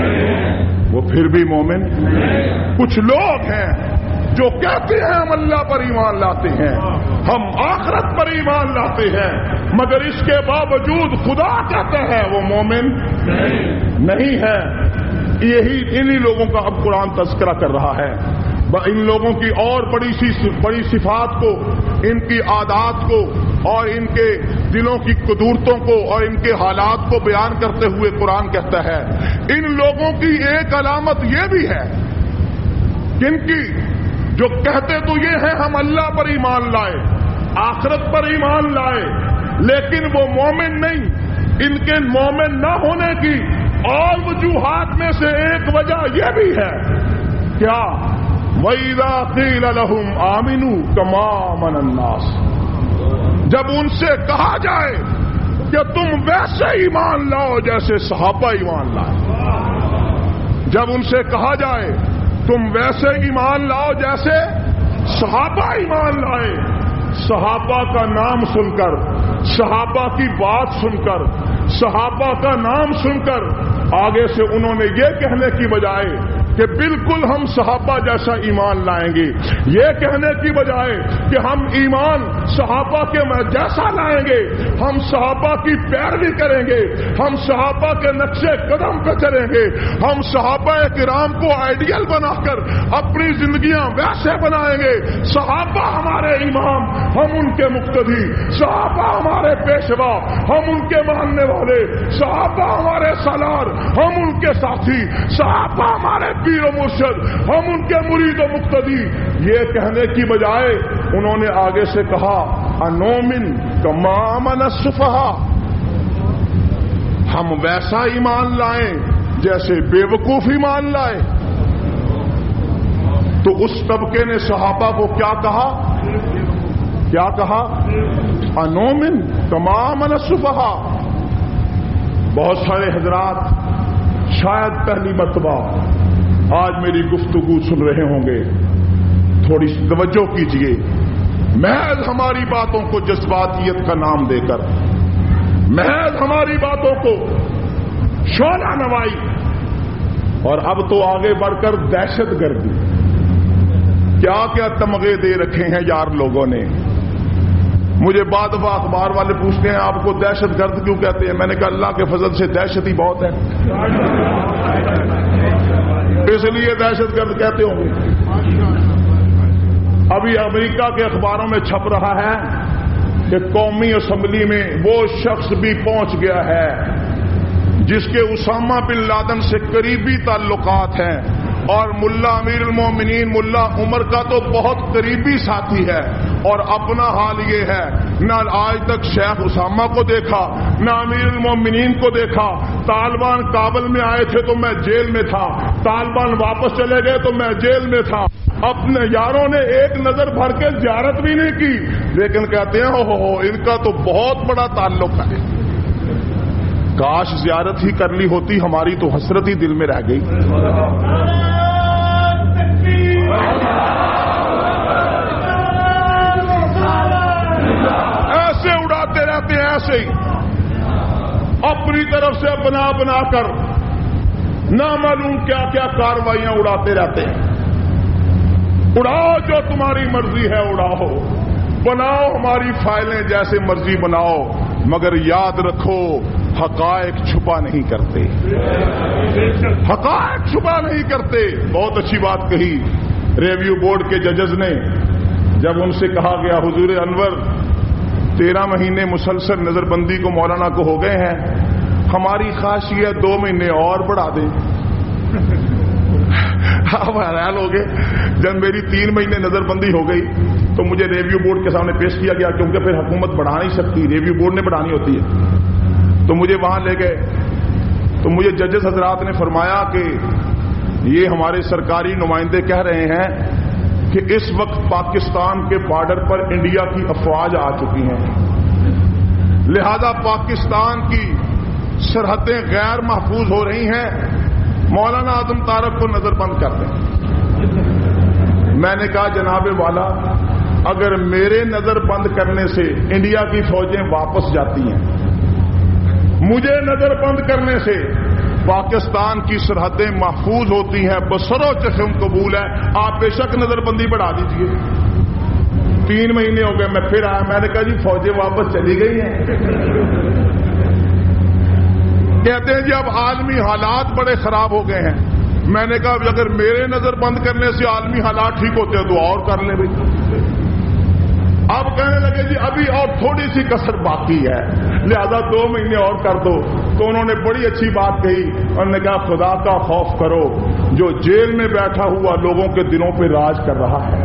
وہ پھر بھی مومن کچھ لوگ ہیں جو کہتے ہیں ہم اللہ پر ایمان لاتے ہیں، ہم آخرت پر ایمان لاتے ہیں، مگر اس کے باوجود خدا کہتا ہے وہ مومن نہیں ہے۔ یہی انہی لوگوں کا اب قرآن تذکرہ کر رہا ہے، ان لوگوں کی اور بڑی سی بڑی صفات کو، ان کی عادات کو اور ان کے دلوں کی قدورتوں کو اور ان کے حالات کو بیان کرتے ہوئے قرآن کہتا ہے ان لوگوں کی ایک علامت یہ بھی ہے کہ ان کی جو کہتے تو یہ ہے ہم اللہ پر ایمان لائے، آخرت پر ایمان لائے، لیکن وہ مومن نہیں۔ ان کے مومن نہ ہونے کی اور وجوہات میں سے ایک وجہ یہ بھی ہے کیا وَإِذَا قِيلَ لَهُمْ آمِنُوا كَمَا آمَنَ النَّاسُ، جب ان سے کہا جائے کہ تم ویسے ایمان لاؤ جیسے صحابہ ایمان لائے، جب ان سے کہا جائے تم ویسے ایمان لاؤ جیسے صحابہ ایمان لائے، صحابہ کا نام سن کر، صحابہ کی بات سن کر، صحابہ کا نام سن کر آگے سے انہوں نے یہ کہنے کی بجائے کہ بالکل ہم صحابہ جیسا ایمان لائیں گے، یہ کہنے کی بجائے کہ ہم ایمان صحابہ کے جیسا لائیں گے، ہم صحابہ کی پیروی کریں گے، ہم صحابہ کے نقشے قدم پہ چلیں گے، ہم صحابہ کرام کو آئیڈیل بنا کر اپنی زندگیاں ویسے بنائیں گے، صحابہ ہمارے امام، ہم ان کے مقتدی، صحابہ ہمارے پیشوا، ہم ان کے ماننے والے، صحابہ ہمارے سالار، ہم ان کے ساتھی، صحابہ ہمارے پیر و مرشد، ہم ان کے مرید و مقتدی۔ یہ کہنے کی بجائے انہوں نے آگے سے کہا انومن کما آمن السفہاء، ہم ویسا ایمان لائیں جیسے بے وقوف ایمان لائے۔ تو اس طبقے نے صحابہ کو کیا کہا کیا کہا انومن کما آمن السفہاء۔ بہت سارے حضرات شاید پہلی مرتبہ آج میری گفتگو سن رہے ہوں گے، تھوڑی سی توجہ کیجیے۔ محض ہماری باتوں کو جذباتیت کا نام دے کر، محض ہماری باتوں کو شعلہ نوائی، اور اب تو آگے بڑھ کر دہشت گردی، کیا کیا تمغے دے رکھے ہیں یار لوگوں نے۔ مجھے بعد دفعہ اخبار والے پوچھتے ہیں آپ کو دہشت گرد کیوں کہتے ہیں؟ میں نے کہا اللہ کے فضل سے دہشت ہی بہت ہے، اس لیے دہشت گرد کہتے ہوں گے۔ ابھی امریکہ کے اخباروں میں چھپ رہا ہے کہ قومی اسمبلی میں وہ شخص بھی پہنچ گیا ہے جس کے اسامہ بن لادن سے قریبی تعلقات ہیں، اور ملا امیر المومنین ملا عمر کا تو بہت قریبی ساتھی ہے، اور اپنا حال یہ ہے نہ آج تک شیخ اسامہ کو دیکھا نہ امیر المومنین کو دیکھا۔ طالبان کابل میں آئے تھے تو میں جیل میں تھا، طالبان واپس چلے گئے تو میں جیل میں تھا، اپنے یاروں نے ایک نظر بھر کے زیارت بھی نہیں کی، لیکن کہتے ہیں ہو ہو ان کا تو بہت بڑا تعلق ہے۔ کاش زیارت ہی کر لی ہوتی، ہماری تو حسرت ہی دل میں رہ گئی۔ ایسے اڑاتے رہتے ہیں، ایسے ہی اپنی طرف سے بنا بنا کر نامعلوم کیا کیا کارروائیاں اڑاتے رہتے ہیں۔ اڑاؤ جو تمہاری مرضی ہے اڑاؤ، بناؤ ہماری فائلیں جیسے مرضی بناؤ، مگر یاد رکھو حقائق چھپا نہیں کرتے، حقائق چھپا نہیں کرتے۔ بہت اچھی بات کہی ریویو بورڈ کے ججز نے، جب ان سے کہا گیا حضور انور تیرہ مہینے مسلسل نظر بندی کو مولانا کو ہو گئے ہیں، ہماری خواہش یہ دو مہینے اور بڑھا دیں۔ آپ حیران ہو گئے، جب میری تین مہینے نظر بندی ہو گئی تو مجھے ریویو بورڈ کے سامنے پیش کیا گیا، کیونکہ پھر حکومت بڑھا نہیں سکتی، ریویو بورڈ نے بڑھانی ہوتی ہے۔ تو مجھے وہاں لے گئے تو مجھے ججز حضرات نے فرمایا کہ یہ ہمارے سرکاری نمائندے کہہ رہے ہیں کہ اس وقت پاکستان کے بارڈر پر انڈیا کی افواج آ چکی ہیں، لہذا پاکستان کی سرحدیں غیر محفوظ ہو رہی ہیں، مولانا اعظم طارق کو نظر بند کر دیں۔ میں نے کہا جناب والا اگر میرے نظر بند کرنے سے انڈیا کی فوجیں واپس جاتی ہیں، مجھے نظر بند کرنے سے پاکستان کی سرحدیں محفوظ ہوتی ہیں، بسر و چشم قبول ہے، آپ بے شک نظر بندی بڑھا دیجئے۔ تین مہینے ہو گئے، میں پھر آیا، میں نے کہا جی فوجیں واپس چلی گئی ہیں۔ کہتے ہیں جی اب عالمی حالات بڑے خراب ہو گئے ہیں۔ میں نے کہا اگر میرے نظر بند کرنے سے عالمی حالات ٹھیک ہوتے ہیں تو اور کر لیں بھائی۔ اب کہنے لگے جی ابھی اور تھوڑی سی کسر باقی ہے، لہذا دو مہینے اور کر دو۔ تو انہوں نے بڑی اچھی بات کہی، انہوں نے کہا خدا کا خوف کرو جو جیل میں بیٹھا ہوا لوگوں کے دلوں پہ راج کر رہا ہے۔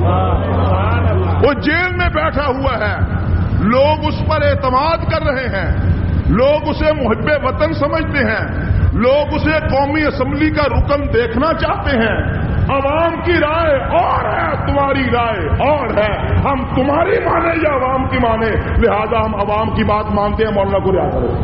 وہ جیل میں بیٹھا ہوا ہے، لوگ اس پر اعتماد کر رہے ہیں، لوگ اسے محب وطن سمجھتے ہیں، لوگ اسے قومی اسمبلی کا رکن دیکھنا چاہتے ہیں۔ عوام کی رائے اور ہے، تمہاری رائے اور ہے، ہم تمہاری مانے یا عوام کی مانے، لہذا ہم عوام کی بات مانتے ہیں۔ مولانا کو رعایت کرو۔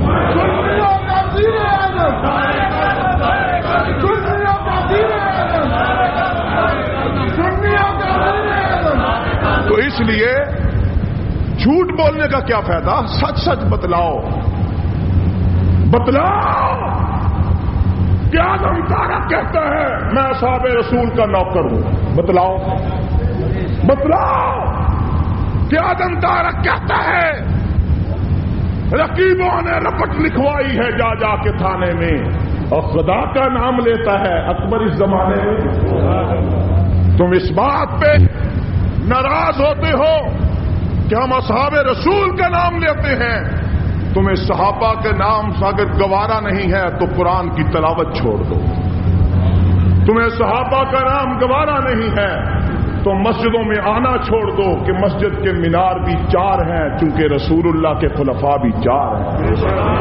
تو اس لیے جھوٹ بولنے کا کیا فائدہ، سچ سچ بتلاؤ بتلاؤ۔ کیا اعظم طارق کہتا ہے میں اصحاب رسول کا نوکر ہوں، بتلاؤ بتلاؤ۔ کیا اعظم طارق کہتا ہے رقیبوں نے رپٹ لکھوائی ہے جا جا کے تھانے میں، اور خدا کا نام لیتا ہے اکبر اس زمانے میں۔ تم اس بات پہ ناراض ہوتے ہو کہ ہم اصحاب رسول کا نام لیتے ہیں، تمہیں صحابہ کے نام اگر گوارا نہیں ہے تو قرآن کی تلاوت چھوڑ دو۔ تمہیں صحابہ کا نام گوارا نہیں ہے تو مسجدوں میں آنا چھوڑ دو کہ مسجد کے مینار بھی چار ہیں، چونکہ رسول اللہ کے خلفاء بھی چار ہیں۔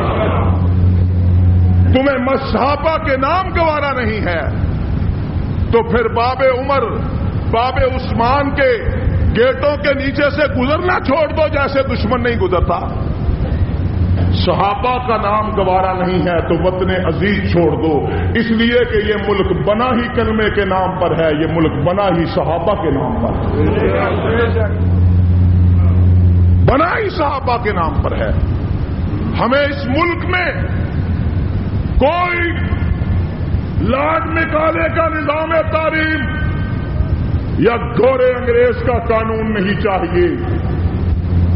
تمہیں صحابہ کے نام گوارا نہیں ہے تو پھر باب عمر باب عثمان کے گیٹوں کے نیچے سے گزرنا چھوڑ دو جیسے دشمن نہیں گزرتا۔ صحابہ کا نام گوارا نہیں ہے تو وطن عزیز چھوڑ دو، اس لیے کہ یہ ملک بنا ہی کلمے کے نام پر ہے، یہ ملک بنا ہی صحابہ کے نام پر ہے، بنا ہی صحابہ کے نام پر ہے۔ ہمیں اس ملک میں کوئی لاٹ نکالے کا نظام تعلیم یا گورے انگریز کا قانون نہیں چاہیے۔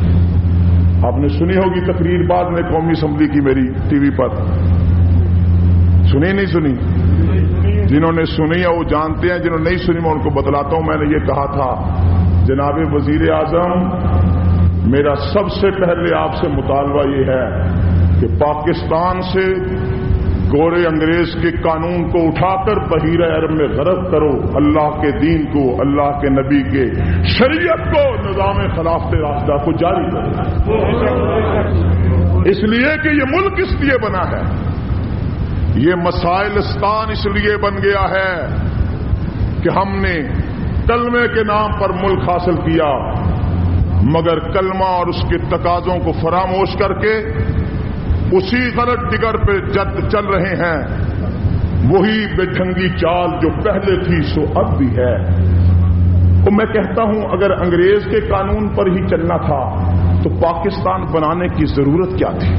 آپ نے سنی ہوگی تقریر بعد میں قومی اسمبلی کی میری ٹی وی پر، سنی نہیں سنی؟ جنہوں نے سنی ہے وہ جانتے ہیں، جنہوں نے نہیں سنی میں ان کو بتلاتا ہوں. میں نے یہ کہا تھا جناب وزیر اعظم، میرا سب سے پہلے آپ سے مطالبہ یہ ہے کہ پاکستان سے گورے انگریز کے قانون کو اٹھا کر بحیرہ عرب میں غرق کرو، اللہ کے دین کو، اللہ کے نبی کے شریعت کو، نظام خلافت راشدہ کو جاری کرو. اس لیے کہ یہ ملک اس لیے بنا ہے، یہ مسائلستان اس لیے بن گیا ہے کہ ہم نے کلمے کے نام پر ملک حاصل کیا، مگر کلمہ اور اس کے تقاضوں کو فراموش کر کے اسی غلط ڈگر پہ جد چل رہے ہیں. وہی بے ڈھنگی چال جو پہلے تھی سو اب بھی ہے. تو میں کہتا ہوں اگر انگریز کے قانون پر ہی چلنا تھا تو پاکستان بنانے کی ضرورت کیا تھی؟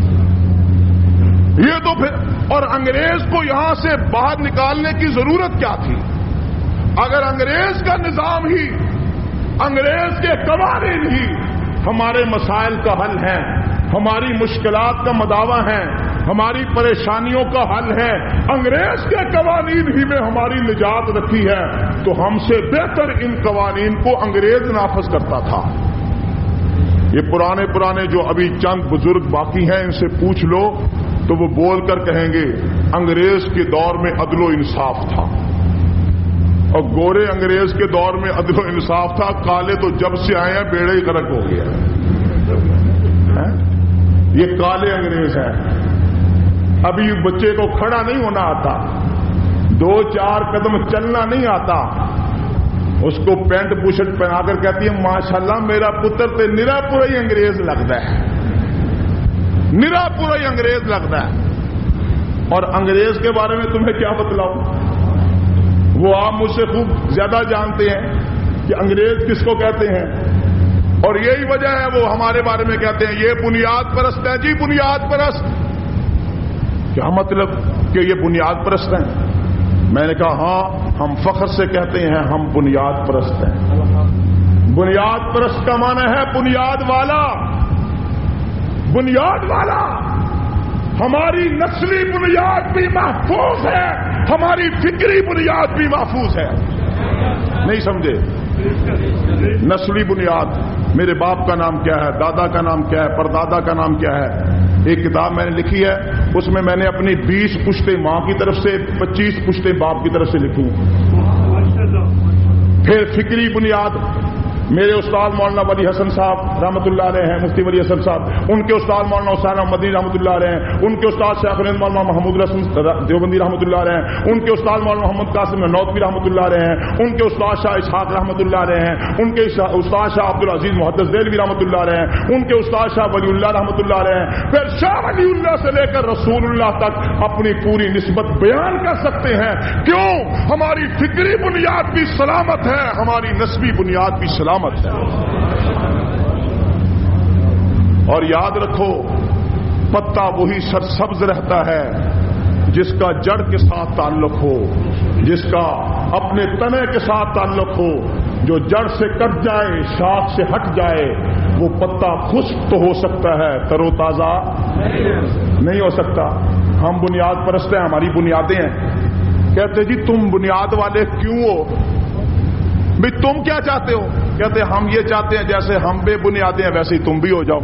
یہ تو پھر اور انگریز کو یہاں سے باہر نکالنے کی ضرورت کیا تھی؟ اگر انگریز کا نظام ہی، انگریز کے قوانین ہی ہمارے مسائل کا حل ہے، ہماری مشکلات کا مداوع ہے، ہماری پریشانیوں کا حل ہے، انگریز کے قوانین ہی میں ہماری نجات رکھی ہے، تو ہم سے بہتر ان قوانین کو انگریز نافذ کرتا تھا. یہ پرانے پرانے جو ابھی چند بزرگ باقی ہیں ان سے پوچھ لو تو وہ بول کر کہیں گے انگریز کے دور میں عدل و انصاف تھا. اور گورے انگریز کے دور میں عدل و انصاف تھا، کالے تو جب سے آئے ہیں بیڑے ہی غرق ہو گیا. یہ کالے انگریز ہیں. ابھی بچے کو کھڑا نہیں ہونا آتا، دو چار قدم چلنا نہیں آتا، اس کو پینٹ بوشٹ پہنا کر کہتی ہے ماشاءاللہ میرا پتر تے نرا پورا ہی انگریز لگتا ہے، نرا پورا ہی انگریز لگتا ہے. اور انگریز کے بارے میں تمہیں کیا بتلاؤں؟ وہ آپ مجھ سے خوب زیادہ جانتے ہیں کہ انگریز کس کو کہتے ہیں، اور یہی وجہ ہے وہ ہمارے بارے میں کہتے ہیں یہ بنیاد پرست ہے. جی بنیاد پرست کیا مطلب کہ یہ بنیاد پرست ہیں؟ میں نے کہا ہاں ہم فخر سے کہتے ہیں ہم بنیاد پرست ہیں. بنیاد پرست کا معنی ہے بنیاد والا، بنیاد والا. ہماری نسلی بنیاد بھی محفوظ ہے، ہماری فکری بنیاد بھی محفوظ ہے. نہیں سمجھے؟ نسلی بنیاد، میرے باپ کا نام کیا ہے، دادا کا نام کیا ہے، پردادا کا نام کیا ہے. ایک کتاب میں نے لکھی ہے، اس میں میں نے اپنی بیس پشتیں ماں کی طرف سے، پچیس پشتیں باپ کی طرف سے لکھی. پھر فکری بنیاد، میرے استاد مولانا ولی حسن صاحب رحمۃ اللہ علیہ ہیں، مفتی ولی حسن صاحب، ان کے استاد مولانا حسین احمدی رحمۃ اللہ علیہ ہیں، ان کے استاد شیخ الہند مولانا محمود رسم دیوبندی رحمۃ اللہ علیہ ہیں، ان کے استاد مولانا محمد قاسم نوتوی رحمۃ اللہ علیہ ہیں، ان کے استاد شاہ اسحاق رحمۃ اللہ علیہ ہیں، ان کے استاد شاہ عبدالعزیز محدث دہلوی رحمۃ اللہ علیہ ہیں، ان کے استاد شاہ ولی اللہ رحمۃ اللہ علیہ ہیں. پھر شاہ ولی اللہ سے لے کر رسول اللہ تک اپنی پوری نسبت بیان کر سکتے ہیں. کیوں؟ ہماری فکری بنیاد بھی سلامت ہے، ہماری نسبی بنیاد بھی سلامت ہے. اور یاد رکھو پتا وہی سرسبز رہتا ہے جس کا جڑ کے ساتھ تعلق ہو، جس کا اپنے تنے کے ساتھ تعلق ہو. جو جڑ سے کٹ جائے، شاخ سے ہٹ جائے، وہ پتا خشک تو ہو سکتا ہے، تر و تازہ نہیں ہو سکتا. ہم بنیاد پرست ہیں، ہماری بنیادیں ہیں. کہتے جی تم بنیاد والے کیوں ہو؟ بھئی تم کیا چاہتے ہو؟ کہتے ہم یہ چاہتے ہیں جیسے ہم بے بنیادیں ہیں ویسے ہی تم بھی ہو جاؤ،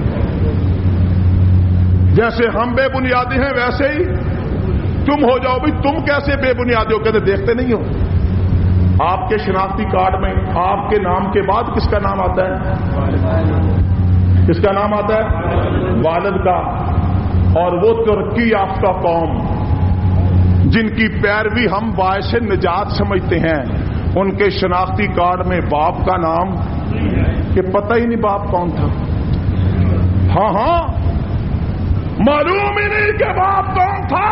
جیسے ہم بے بنیادیں ہیں ویسے ہی تم ہو جاؤ. بھئی تم کیسے بے بنیادیں ہو؟ کہتے دیکھتے نہیں ہو آپ کے شناختی کارڈ میں آپ کے نام کے بعد کس کا نام آتا ہے؟ کس کا نام آتا ہے؟ والد کا. اور وہ ترقی یافتہ قوم جن کی پیروی ہم باعث نجات سمجھتے ہیں، ان کے شناختی کارڈ میں باپ کا نام کہ پتہ ہی نہیں باپ کون تھا. ہاں ہاں معلوم ہی نہیں کہ باپ کون تھا.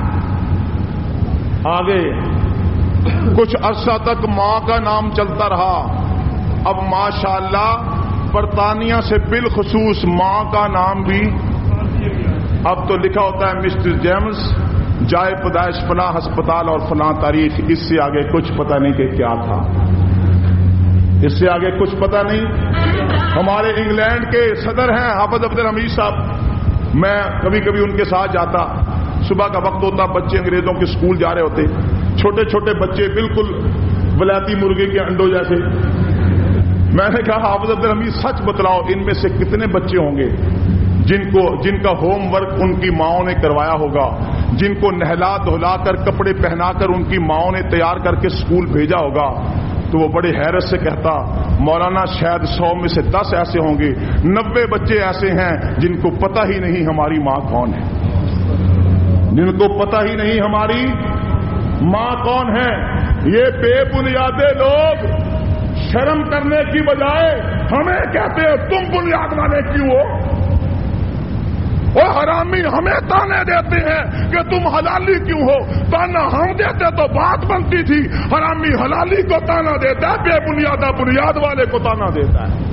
آگے کچھ عرصہ تک ماں کا نام چلتا رہا. اب ماشاءاللہ برطانیہ سے بالخصوص ماں کا نام بھی اب تو لکھا ہوتا ہے مسٹر جیمز جائے پیدائش فلاں ہسپتال اور فلاں تاریخ. اس سے آگے کچھ پتہ نہیں کہ کیا تھا، اس سے آگے کچھ پتہ نہیں. ہمارے انگلینڈ کے صدر ہیں حافظ عبد الحمید صاحب، میں کبھی کبھی ان کے ساتھ جاتا، صبح کا وقت ہوتا، بچے انگریزوں کے اسکول جا رہے ہوتے، چھوٹے چھوٹے بچے بالکل ولایتی مرغے کے انڈوں جیسے۔ میں نے کہا حافظ عبد الحمید سچ بتلاؤ، ان میں سے کتنے بچے ہوں گے جن کو جن کا ہوم ورک ان کی ماؤں نے کروایا ہوگا، جن کو نہلا دھلا کر کپڑے پہنا کر ان کی ماؤں نے تیار کر کے اسکول بھیجا ہوگا؟ تو وہ بڑے حیرت سے کہتا مولانا شاید سو میں سے دس ایسے ہوں گے، نبے بچے ایسے ہیں جن کو پتہ ہی نہیں ہماری ماں کون ہے، جن کو پتہ ہی نہیں ہماری ماں کون ہے۔ یہ بے بنیادے لوگ شرم کرنے کی بجائے ہمیں کہتے ہیں تم بنیاد والے کیوں ہو؟ وہ حرامی ہمیں تانے دیتے ہیں کہ تم حلالی کیوں ہو، تانا ہم دیتے تو بات بنتی تھی، حرامی حلالی کو تانا دیتا ہے، بے بنیادہ بنیاد والے کو تانا دیتا ہے۔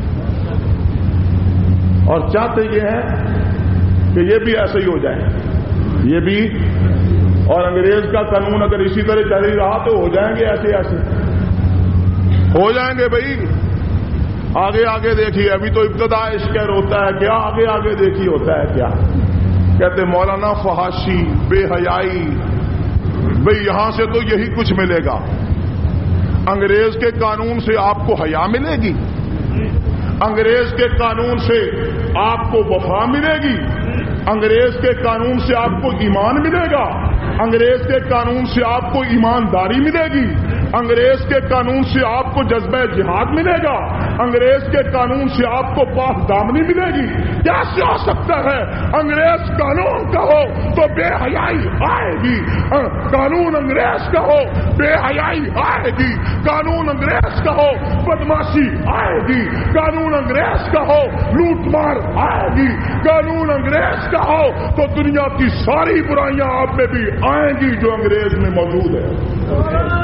اور چاہتے یہ ہیں کہ یہ بھی ایسے ہی ہو جائے، یہ بھی، اور انگریز کا قانون اگر اسی طرح چل ہی رہا تو ہو جائیں گے ایسے ایسے ہو جائیں گے بھائی۔ آگے آگے دیکھیے، ابھی تو ابتدا عشق ہوتا ہے کیا، آگے آگے دیکھیے ہوتا ہے کیا۔ کہتے مولانا فحاشی، بے حیائی، بھئی یہاں سے تو یہی کچھ ملے گا، انگریز کے قانون سے آپ کو حیا ملے گی، انگریز کے قانون سے آپ کو وفا ملے گی، انگریز کے قانون سے آپ کو ایمان ملے گا، انگریز کے قانون سے آپ کو ایمانداری ملے گی، انگریز کے قانون سے آپ کو جذبہ جہاد ملے گا، انگریز کے قانون سے آپ کو پاک دامنی ملے گی؟ کیسے ہو سکتا ہے؟ انگریز قانون کا ہو تو بے حیائی آئے گی، قانون انگریز کا ہو بے حیائی آئے گی، قانون انگریز کا ہو بدماشی آئے گی، قانون انگریز کا ہو لوٹ مار آئے گی، قانون انگریز کا ہو تو دنیا کی ساری برائیاں آپ میں بھی آئیں گی جو انگریز میں موجود ہے۔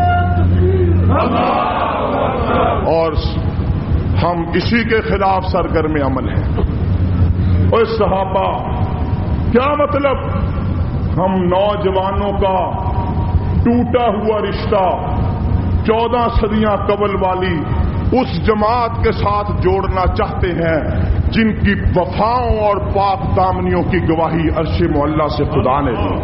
اور ہم اسی کے خلاف سرگرم عمل ہیں۔ اور صحابہ کیا مطلب؟ ہم نوجوانوں کا ٹوٹا ہوا رشتہ چودہ صدیاں قبل والی اس جماعت کے ساتھ جوڑنا چاہتے ہیں جن کی وفاؤں اور پاک دامنیوں کی گواہی عرش معلیٰ سے خدا نے دی۔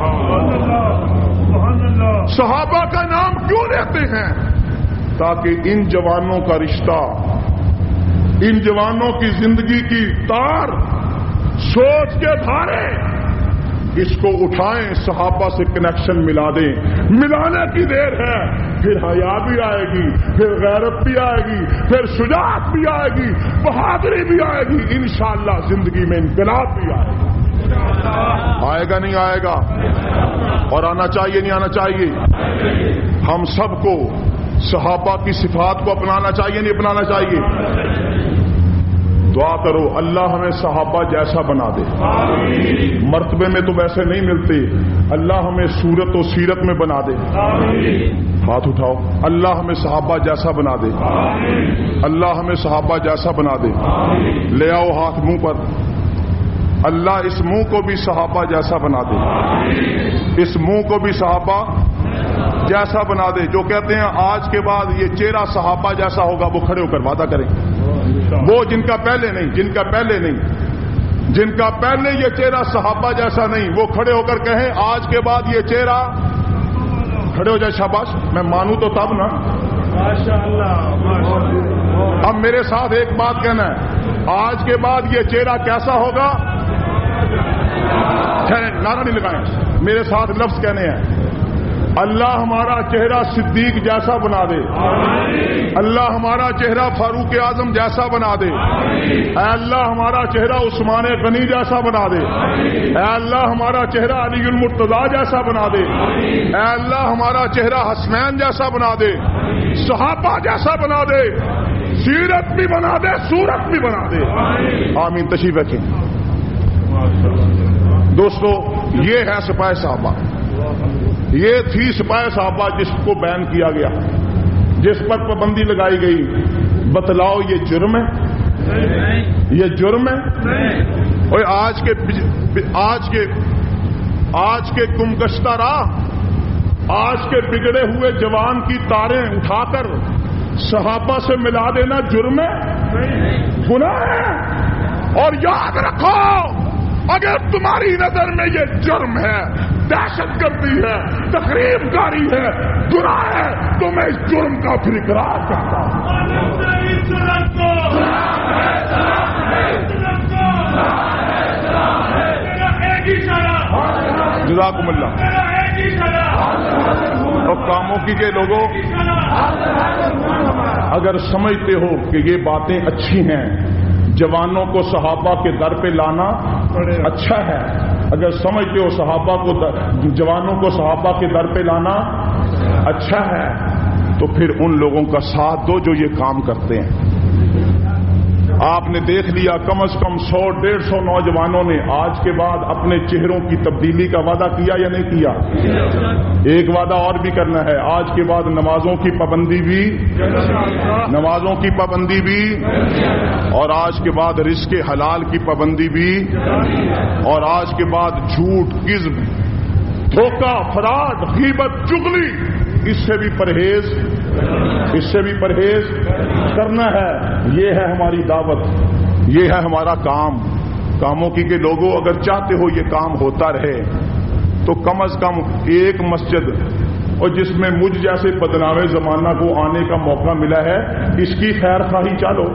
صحابہ کا نام کیوں لیتے ہیں؟ تاکہ ان جوانوں کا رشتہ، ان جوانوں کی زندگی کی تار، سوچ کے دھارے، اس کو اٹھائیں، صحابہ سے کنیکشن ملا دیں۔ ملانے کی دیر ہے، پھر حیا بھی آئے گی، پھر غیرت بھی آئے گی، پھر شجاعت بھی آئے گی، بہادری بھی آئے گی، انشاءاللہ زندگی میں انقلاب بھی آئے گا۔ آئے گا نہیں آئے گا؟ اور آنا چاہیے نہیں آنا چاہیے؟ ہم سب کو صحابہ کی صفات کو اپنانا چاہیے نہیں اپنانا چاہیے؟ دعا کرو اللہ ہمیں صحابہ جیسا بنا دے۔ مرتبے میں تو ویسے نہیں ملتے، اللہ ہمیں صورت و سیرت میں بنا دے۔ ہاتھ اٹھاؤ، اللہ ہمیں صحابہ جیسا بنا دے، اللہ ہمیں صحابہ جیسا بنا دے۔ لے آؤ ہاتھ منہ پر، اللہ اس منہ کو بھی صحابہ جیسا بنا دے، اس منہ کو بھی صحابہ جیسا بنا دے۔ جو کہتے ہیں آج کے بعد یہ چہرہ صحابہ جیسا ہوگا، وہ کھڑے ہو کر وعدہ کریں۔ وہ جن کا پہلے نہیں، جن کا پہلے نہیں، جن کا پہلے یہ چہرہ صحابہ جیسا نہیں، وہ کھڑے ہو کر کہیں آج کے بعد یہ چہرہ، کھڑے ہو جائے، شاباش، میں مانوں تو تب نا۔ اب میرے ساتھ ایک بات کہنا ہے، آج کے بعد یہ چہرہ کیسا ہوگا؟ نعرہ نہیں لگائیں، میرے ساتھ لفظ کہنے ہیں، اللہ ہمارا چہرہ صدیق جیسا بنا دے، اللہ ہمارا چہرہ فاروق اعظم جیسا بنا دے، اے اللہ ہمارا چہرہ عثمان غنی جیسا بنا دے، اے اللہ ہمارا چہرہ علی المرتضیٰ جیسا بنا دے، اے اللہ ہمارا چہرہ حسنین جیسا بنا دے، صحابہ جیسا بنا دے، سیرت بھی بنا دے، صورت بھی بنا دے۔ آمین۔ تشریف رکھیں دوستو، یہ ہے سپاہ صحابہ، یہ تھی سپاہ صحابہ جس کو بین کیا گیا، جس پر پابندی لگائی گئی۔ بتلاؤ یہ جرم ہے؟ یہ جرم ہے؟ اور آج کے آج کے آج کے گمگشتہ راہ، آج کے بگڑے ہوئے جوان کی تاریں اٹھا کر صحابہ سے ملا دینا جرم ہے؟ गुनाह है। और याद रखो, अगर तुम्हारी नजर में ये जुर्म है, दहशत गर्दी है, तकरीब कारी है, गुनाह है, तो मैं इस जुर्म का फिर इकरार करता हूं। जज़ाकुमुल्लाह। और कामोकी के लोगों, अगर समझते हो कि ये बातें अच्छी हैं, जवानों को सहाबा के दर पे लाना अच्छा है, अगर समझते हो सहाबा को दर, जवानों को सहाबा के दर पे लाना अच्छा है, तो फिर उन लोगों का साथ दो जो ये काम करते हैं। आपने देख लिया कम से कम सौ डेढ़ सौ नौजवानों ने आज के बाद अपने चेहरों की तब्दीली का वादा किया या नहीं किया? एक वादा और भी करना है, आज के बाद नमाजों की पाबंदी भी, नमाजों की पाबंदी भी, और आज के बाद रिज़्क़े हलाल की पाबंदी भी, और आज के बाद झूठ, किज़्ब, धोखा, फराड, गीबत, चुगली, इससे भी परहेज, इससे भी परहेज करना है। ये है हमारी दावत, ये है हमारा काम। कामों की के लोगों, अगर चाहते हो ये काम होता रहे, तो कम अज कम एक मस्जिद, और जिसमें मुझ जैसे बदनामे जमाना को आने का मौका मिला है, इसकी खैर खाही चालो।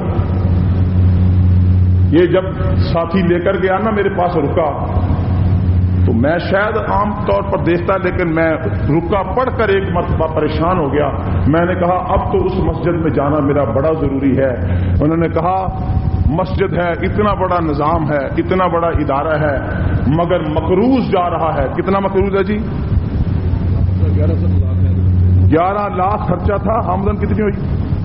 ये जब साथी लेकर गया ना, मेरे पास रुका, तो मैं शायद आम तौर पर देखता, लेकिन मैं रुका पढ़कर एक मरतबा परेशान हो गया। मैंने कहा अब तो उस मस्जिद में जाना मेरा बड़ा जरूरी है। उन्होंने कहा मस्जिद है, इतना बड़ा निजाम है, इतना बड़ा इदारा है, मगर मकरूज जा रहा है। कितना मकरूज है जी? ग्यारह लाख खर्चा था। आमदन कितनी हुई?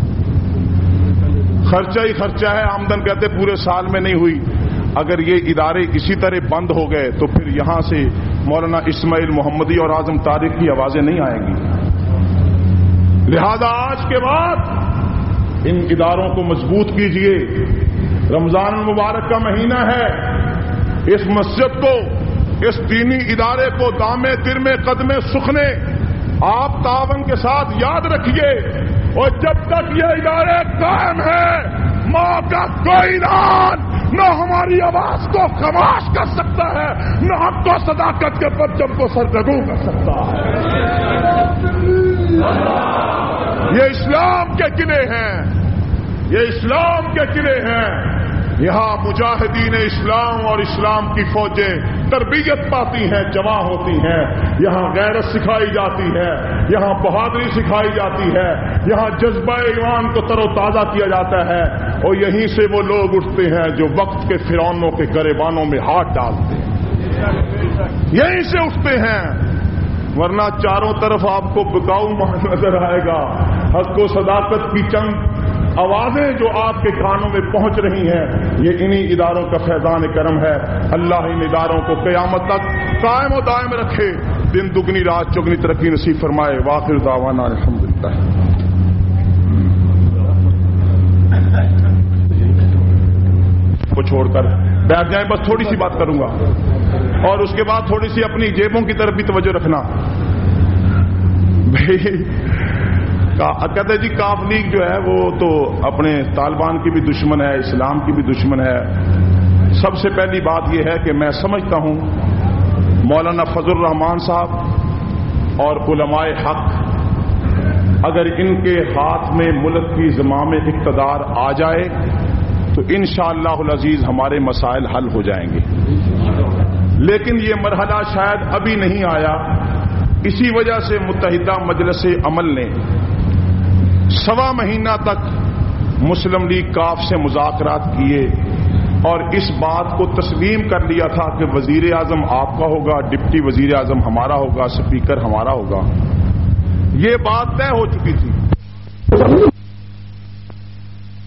खर्चा ही खर्चा है, आमदन कहते पूरे साल में नहीं हुई। अगर ये इदारे इसी तरह बंद हो गए तो फिर यहां से मौलाना इस्माइल मोहम्मदी और आजम तारिक की आवाजें नहीं आएंगी। लिहाजा आज के बाद इन इदारों को मजबूत कीजिए। रमजान मुबारक का महीना है, इस मस्जिद को, इस दीनी इदारे को दामे तिरमे कदमे सुखने आप तावन के साथ याद रखिए। और जब तक ये इदारे कायम है, मां का कोई ऐलान न हमारी आवाज को खमाश कर सकता है, न हमको सदाकत के परचम को सरगर्म कर सकता है। ये इस्लाम के किले हैं, ये इस्लाम के किले हैं। यहां मुजाहिदीन इस्लाम और इस्लाम की फौजें तरबियत पाती हैं, जमा होती हैं। यहां गैरत सिखाई जाती है, यहां बहादुरी सिखाई जाती है, यहां जज्बा ईमान को तरोताजा किया जाता है। और यहीं से वो लोग उठते हैं जो वक्त के फिरौनों के गरेबानों में हाथ डालते हैं, यहीं से उठते हैं। वरना चारों तरफ आपको बिकाऊ माल नजर आएगा। हक व सदाकत की चंद आवाजें जो आपके कानों में पहुंच रही हैं, ये इन्हीं इदारों का फैजान करम है। अल्लाह इन इदारों को क़यामत तक कायम और दायम रखे, दिन दुगनी रात चौगनी तरक्की नसीब फरमाए। वाखिर दावाना अल्हम्दुलिल्लाह। को छोड़कर बैठ जाए, बस थोड़ी सी बात करूंगा और उसके बाद थोड़ी सी अपनी जेबों की तरफ भी तवज्जो रखना। भाई कहते जी काफ लीग जो है वो तो अपने तालिबान की भी दुश्मन है, इस्लाम की भी दुश्मन है। सबसे पहली बात यह है कि मैं समझता हूं मौलाना फजल रहमान साहब और उलमाए हक अगर इनके हाथ में मुल्क की ज़िम्मा में इक़्तिदार आ जाए तो इंशाअल्लाहुल अज़ीज़ हमारे मसाइल हल हो जाएंगे। लेकिन ये मरहला शायद अभी नहीं आया, इसी वजह से मुत्तहिदा मजलिस अमल ने सवा महीना तक मुस्लिम लीग काफ से मुज़ाकरात किए और इस बात को तस्लीम कर लिया था कि वजीर आजम आपका होगा, डिप्टी वजीर आजम हमारा होगा, स्पीकर हमारा होगा। ये बात तय हो चुकी थी।